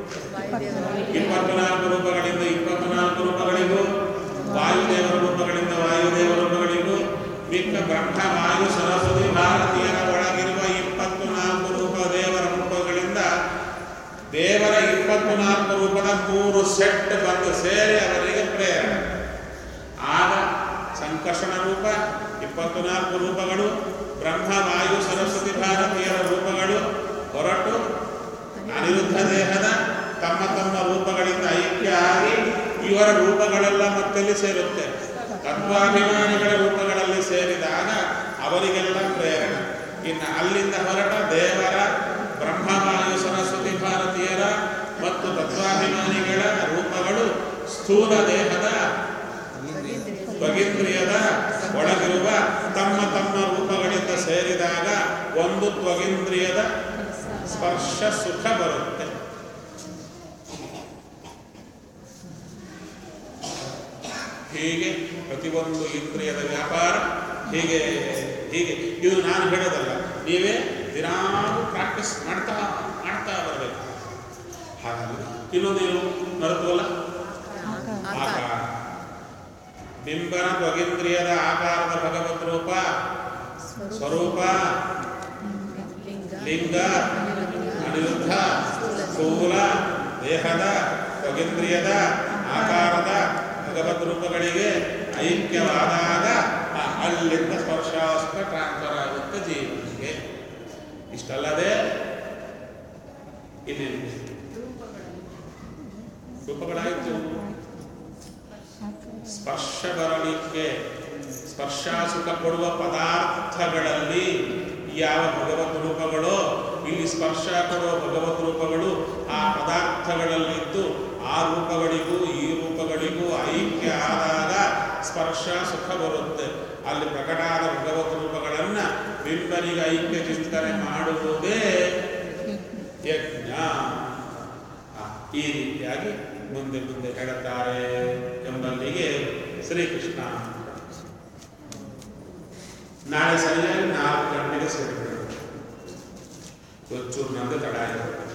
24 ರೂಪಗಳಿಂದ 24 ರೂಪಗಳಿಗೂ, ವಾಯುದೇವರ ರೂಪಗಳಿಂದ ವಾಯುದೇವರ ರೂಪಗಳಿಗೂ, ಮಿಕ್ಕ ಬ್ರಹ್ಮ ವಾಯು ಸರಸ್ವತಿ ಭಾರತೀಯರ ಒಳಗಿರುವ 24 ರೂಪ ದೇವರ ರೂಪಗಳಿಂದ ದೇವರ 24 ರೂಪದ 3 ಸೆಟ್ ಬಂದು ಸೇರಿ ಅವರಿಗೆ ಪ್ರೇರಣೆ. ಆಗ ಸಂಕರ್ಷಣ ರೂಪ 24 ರೂಪಗಳು, ಬ್ರಹ್ಮ ವಾಯು ಸರಸ್ವತಿ ಭಾರತೀಯರ ರೂಪಗಳು ಹೊರಟು ಅನಿರುದ್ಧ ದೇಹದ ತಮ್ಮ ತಮ್ಮ ರೂಪಗಳಿಂದ ಐಕ್ಯ ಆಗಿ ಇವರ ರೂಪಗಳೆಲ್ಲ ಮತ್ತೆಲ್ಲಿ ಸೇರುತ್ತೆ? ತತ್ವಾಭಿಮಾನಿಗಳ ರೂಪಗಳಲ್ಲಿ ಸೇರಿದಾಗ ಅವರಿಗೆಲ್ಲ ಪ್ರೇರಣೆ. ಇನ್ನು ಅಲ್ಲಿಂದ ಹೊರಟ ದೇವರ ಬ್ರಹ್ಮವಾಯು ಸರಸ್ವತಿ ಭಾರತೀಯರ ಮತ್ತು ತತ್ವಾಭಿಮಾನಿಗಳ ರೂಪಗಳು ಸ್ಥೂಲ ದೇಹದ ತ್ವಗಿಂದ್ರಿಯದ ಒಳಗಿರುವ ತಮ್ಮ ತಮ್ಮ ರೂಪಗಳಿಂದ ಸೇರಿದಾಗ ಒಂದು ತ್ವಗಿಂದ್ರಿಯದ ಸ್ಪರ್ಶ ಸುಖ ಬರುತ್ತೆ. ಹೀಗೆ ಪ್ರತಿಯೊಂದು ಇಂದ್ರಿಯದ ವ್ಯಾಪಾರ ಹೀಗೆ ಹೀಗೆ. ಇದು ನಾನು ಹೇಳೋದಲ್ಲ, ನೀವೇ ದಿನಾಲೂ ಪ್ರಾಕ್ಟೀಸ್ ಮಾಡ್ತಾ ಬರಬೇಕು. ಹಾಗಾಗಿ ಇನ್ನೊಂದೇನು ಮರೆತುವಲ್ಲ, ಆಕಾರ. ಬಿಂಬನ ತ್ವಗೇಂದ್ರಿಯದ ಆಕಾರದ ಭಗವತ್ ರೂಪ ಸ್ವರೂಪ ಲಿಂಗ ಅನಿರುದ್ಧ ಸ್ಥೂಲ ದೇಹದ ತ್ವಗೇಂದ್ರಿಯದ ಆಕಾರದ ಭಗವತ್ ರೂಪಗಳಿಗೆ ಐಕ್ಯವಾದಾಗ ಅಲ್ಲಿಂದ ಸ್ಪರ್ಶಾಸ್ತ್ರ ಟ್ರಾನ್ಸ್ಫರ್ ಆಗುತ್ತೆ ಜೀವನಿಗೆ. ಇಷ್ಟಲ್ಲದೆ ಇಲ್ಲಿ ರೂಪಗಳಾಯಿತು. ಸ್ಪರ್ಶ ಬರಲಿಕ್ಕೆ ಸ್ಪರ್ಶ ಸುಖ ಕೊಡುವ ಪದಾರ್ಥಗಳಲ್ಲಿ ಯಾವ ಭಗವತ್ ರೂಪಗಳೋ ಇಲ್ಲಿ ಸ್ಪರ್ಶ ಕೊಡುವ ಭಗವತ್ ರೂಪಗಳು ಆ ಪದಾರ್ಥಗಳಲ್ಲಿದ್ದು ಆ ರೂಪಗಳಿಗೂ ಈ ರೂಪಗಳಿಗೂ ಐಕ್ಯ ಆದಾಗ ಸ್ಪರ್ಶ ಸುಖ ಬರುತ್ತೆ. ಅಲ್ಲಿ ಪ್ರಕಟಾದ ಭಗವತ್ ರೂಪಗಳನ್ನು ಬಿಂಬನಿಗೆ ಐಕ್ಯ ಚಿಂತನೆ ಮಾಡುವುದೇ ಯಜ್ಞ. ಈ ರೀತಿಯಾಗಿ ಮುಂದೆ ಮುಂದೆ ಹೇಳುತ್ತಾರೆ ಎಂಬಲ್ಲಿಗೆ ಶ್ರೀಕೃಷ್ಣ. ನಾಳೆ ಸರಿಯಾಗಿ 4 ಗಂಟೆಗೆ ಸೇರಿಬಿಡೋದು. ಚೂರು ನಂದು ತಡ ಆಯಿತು.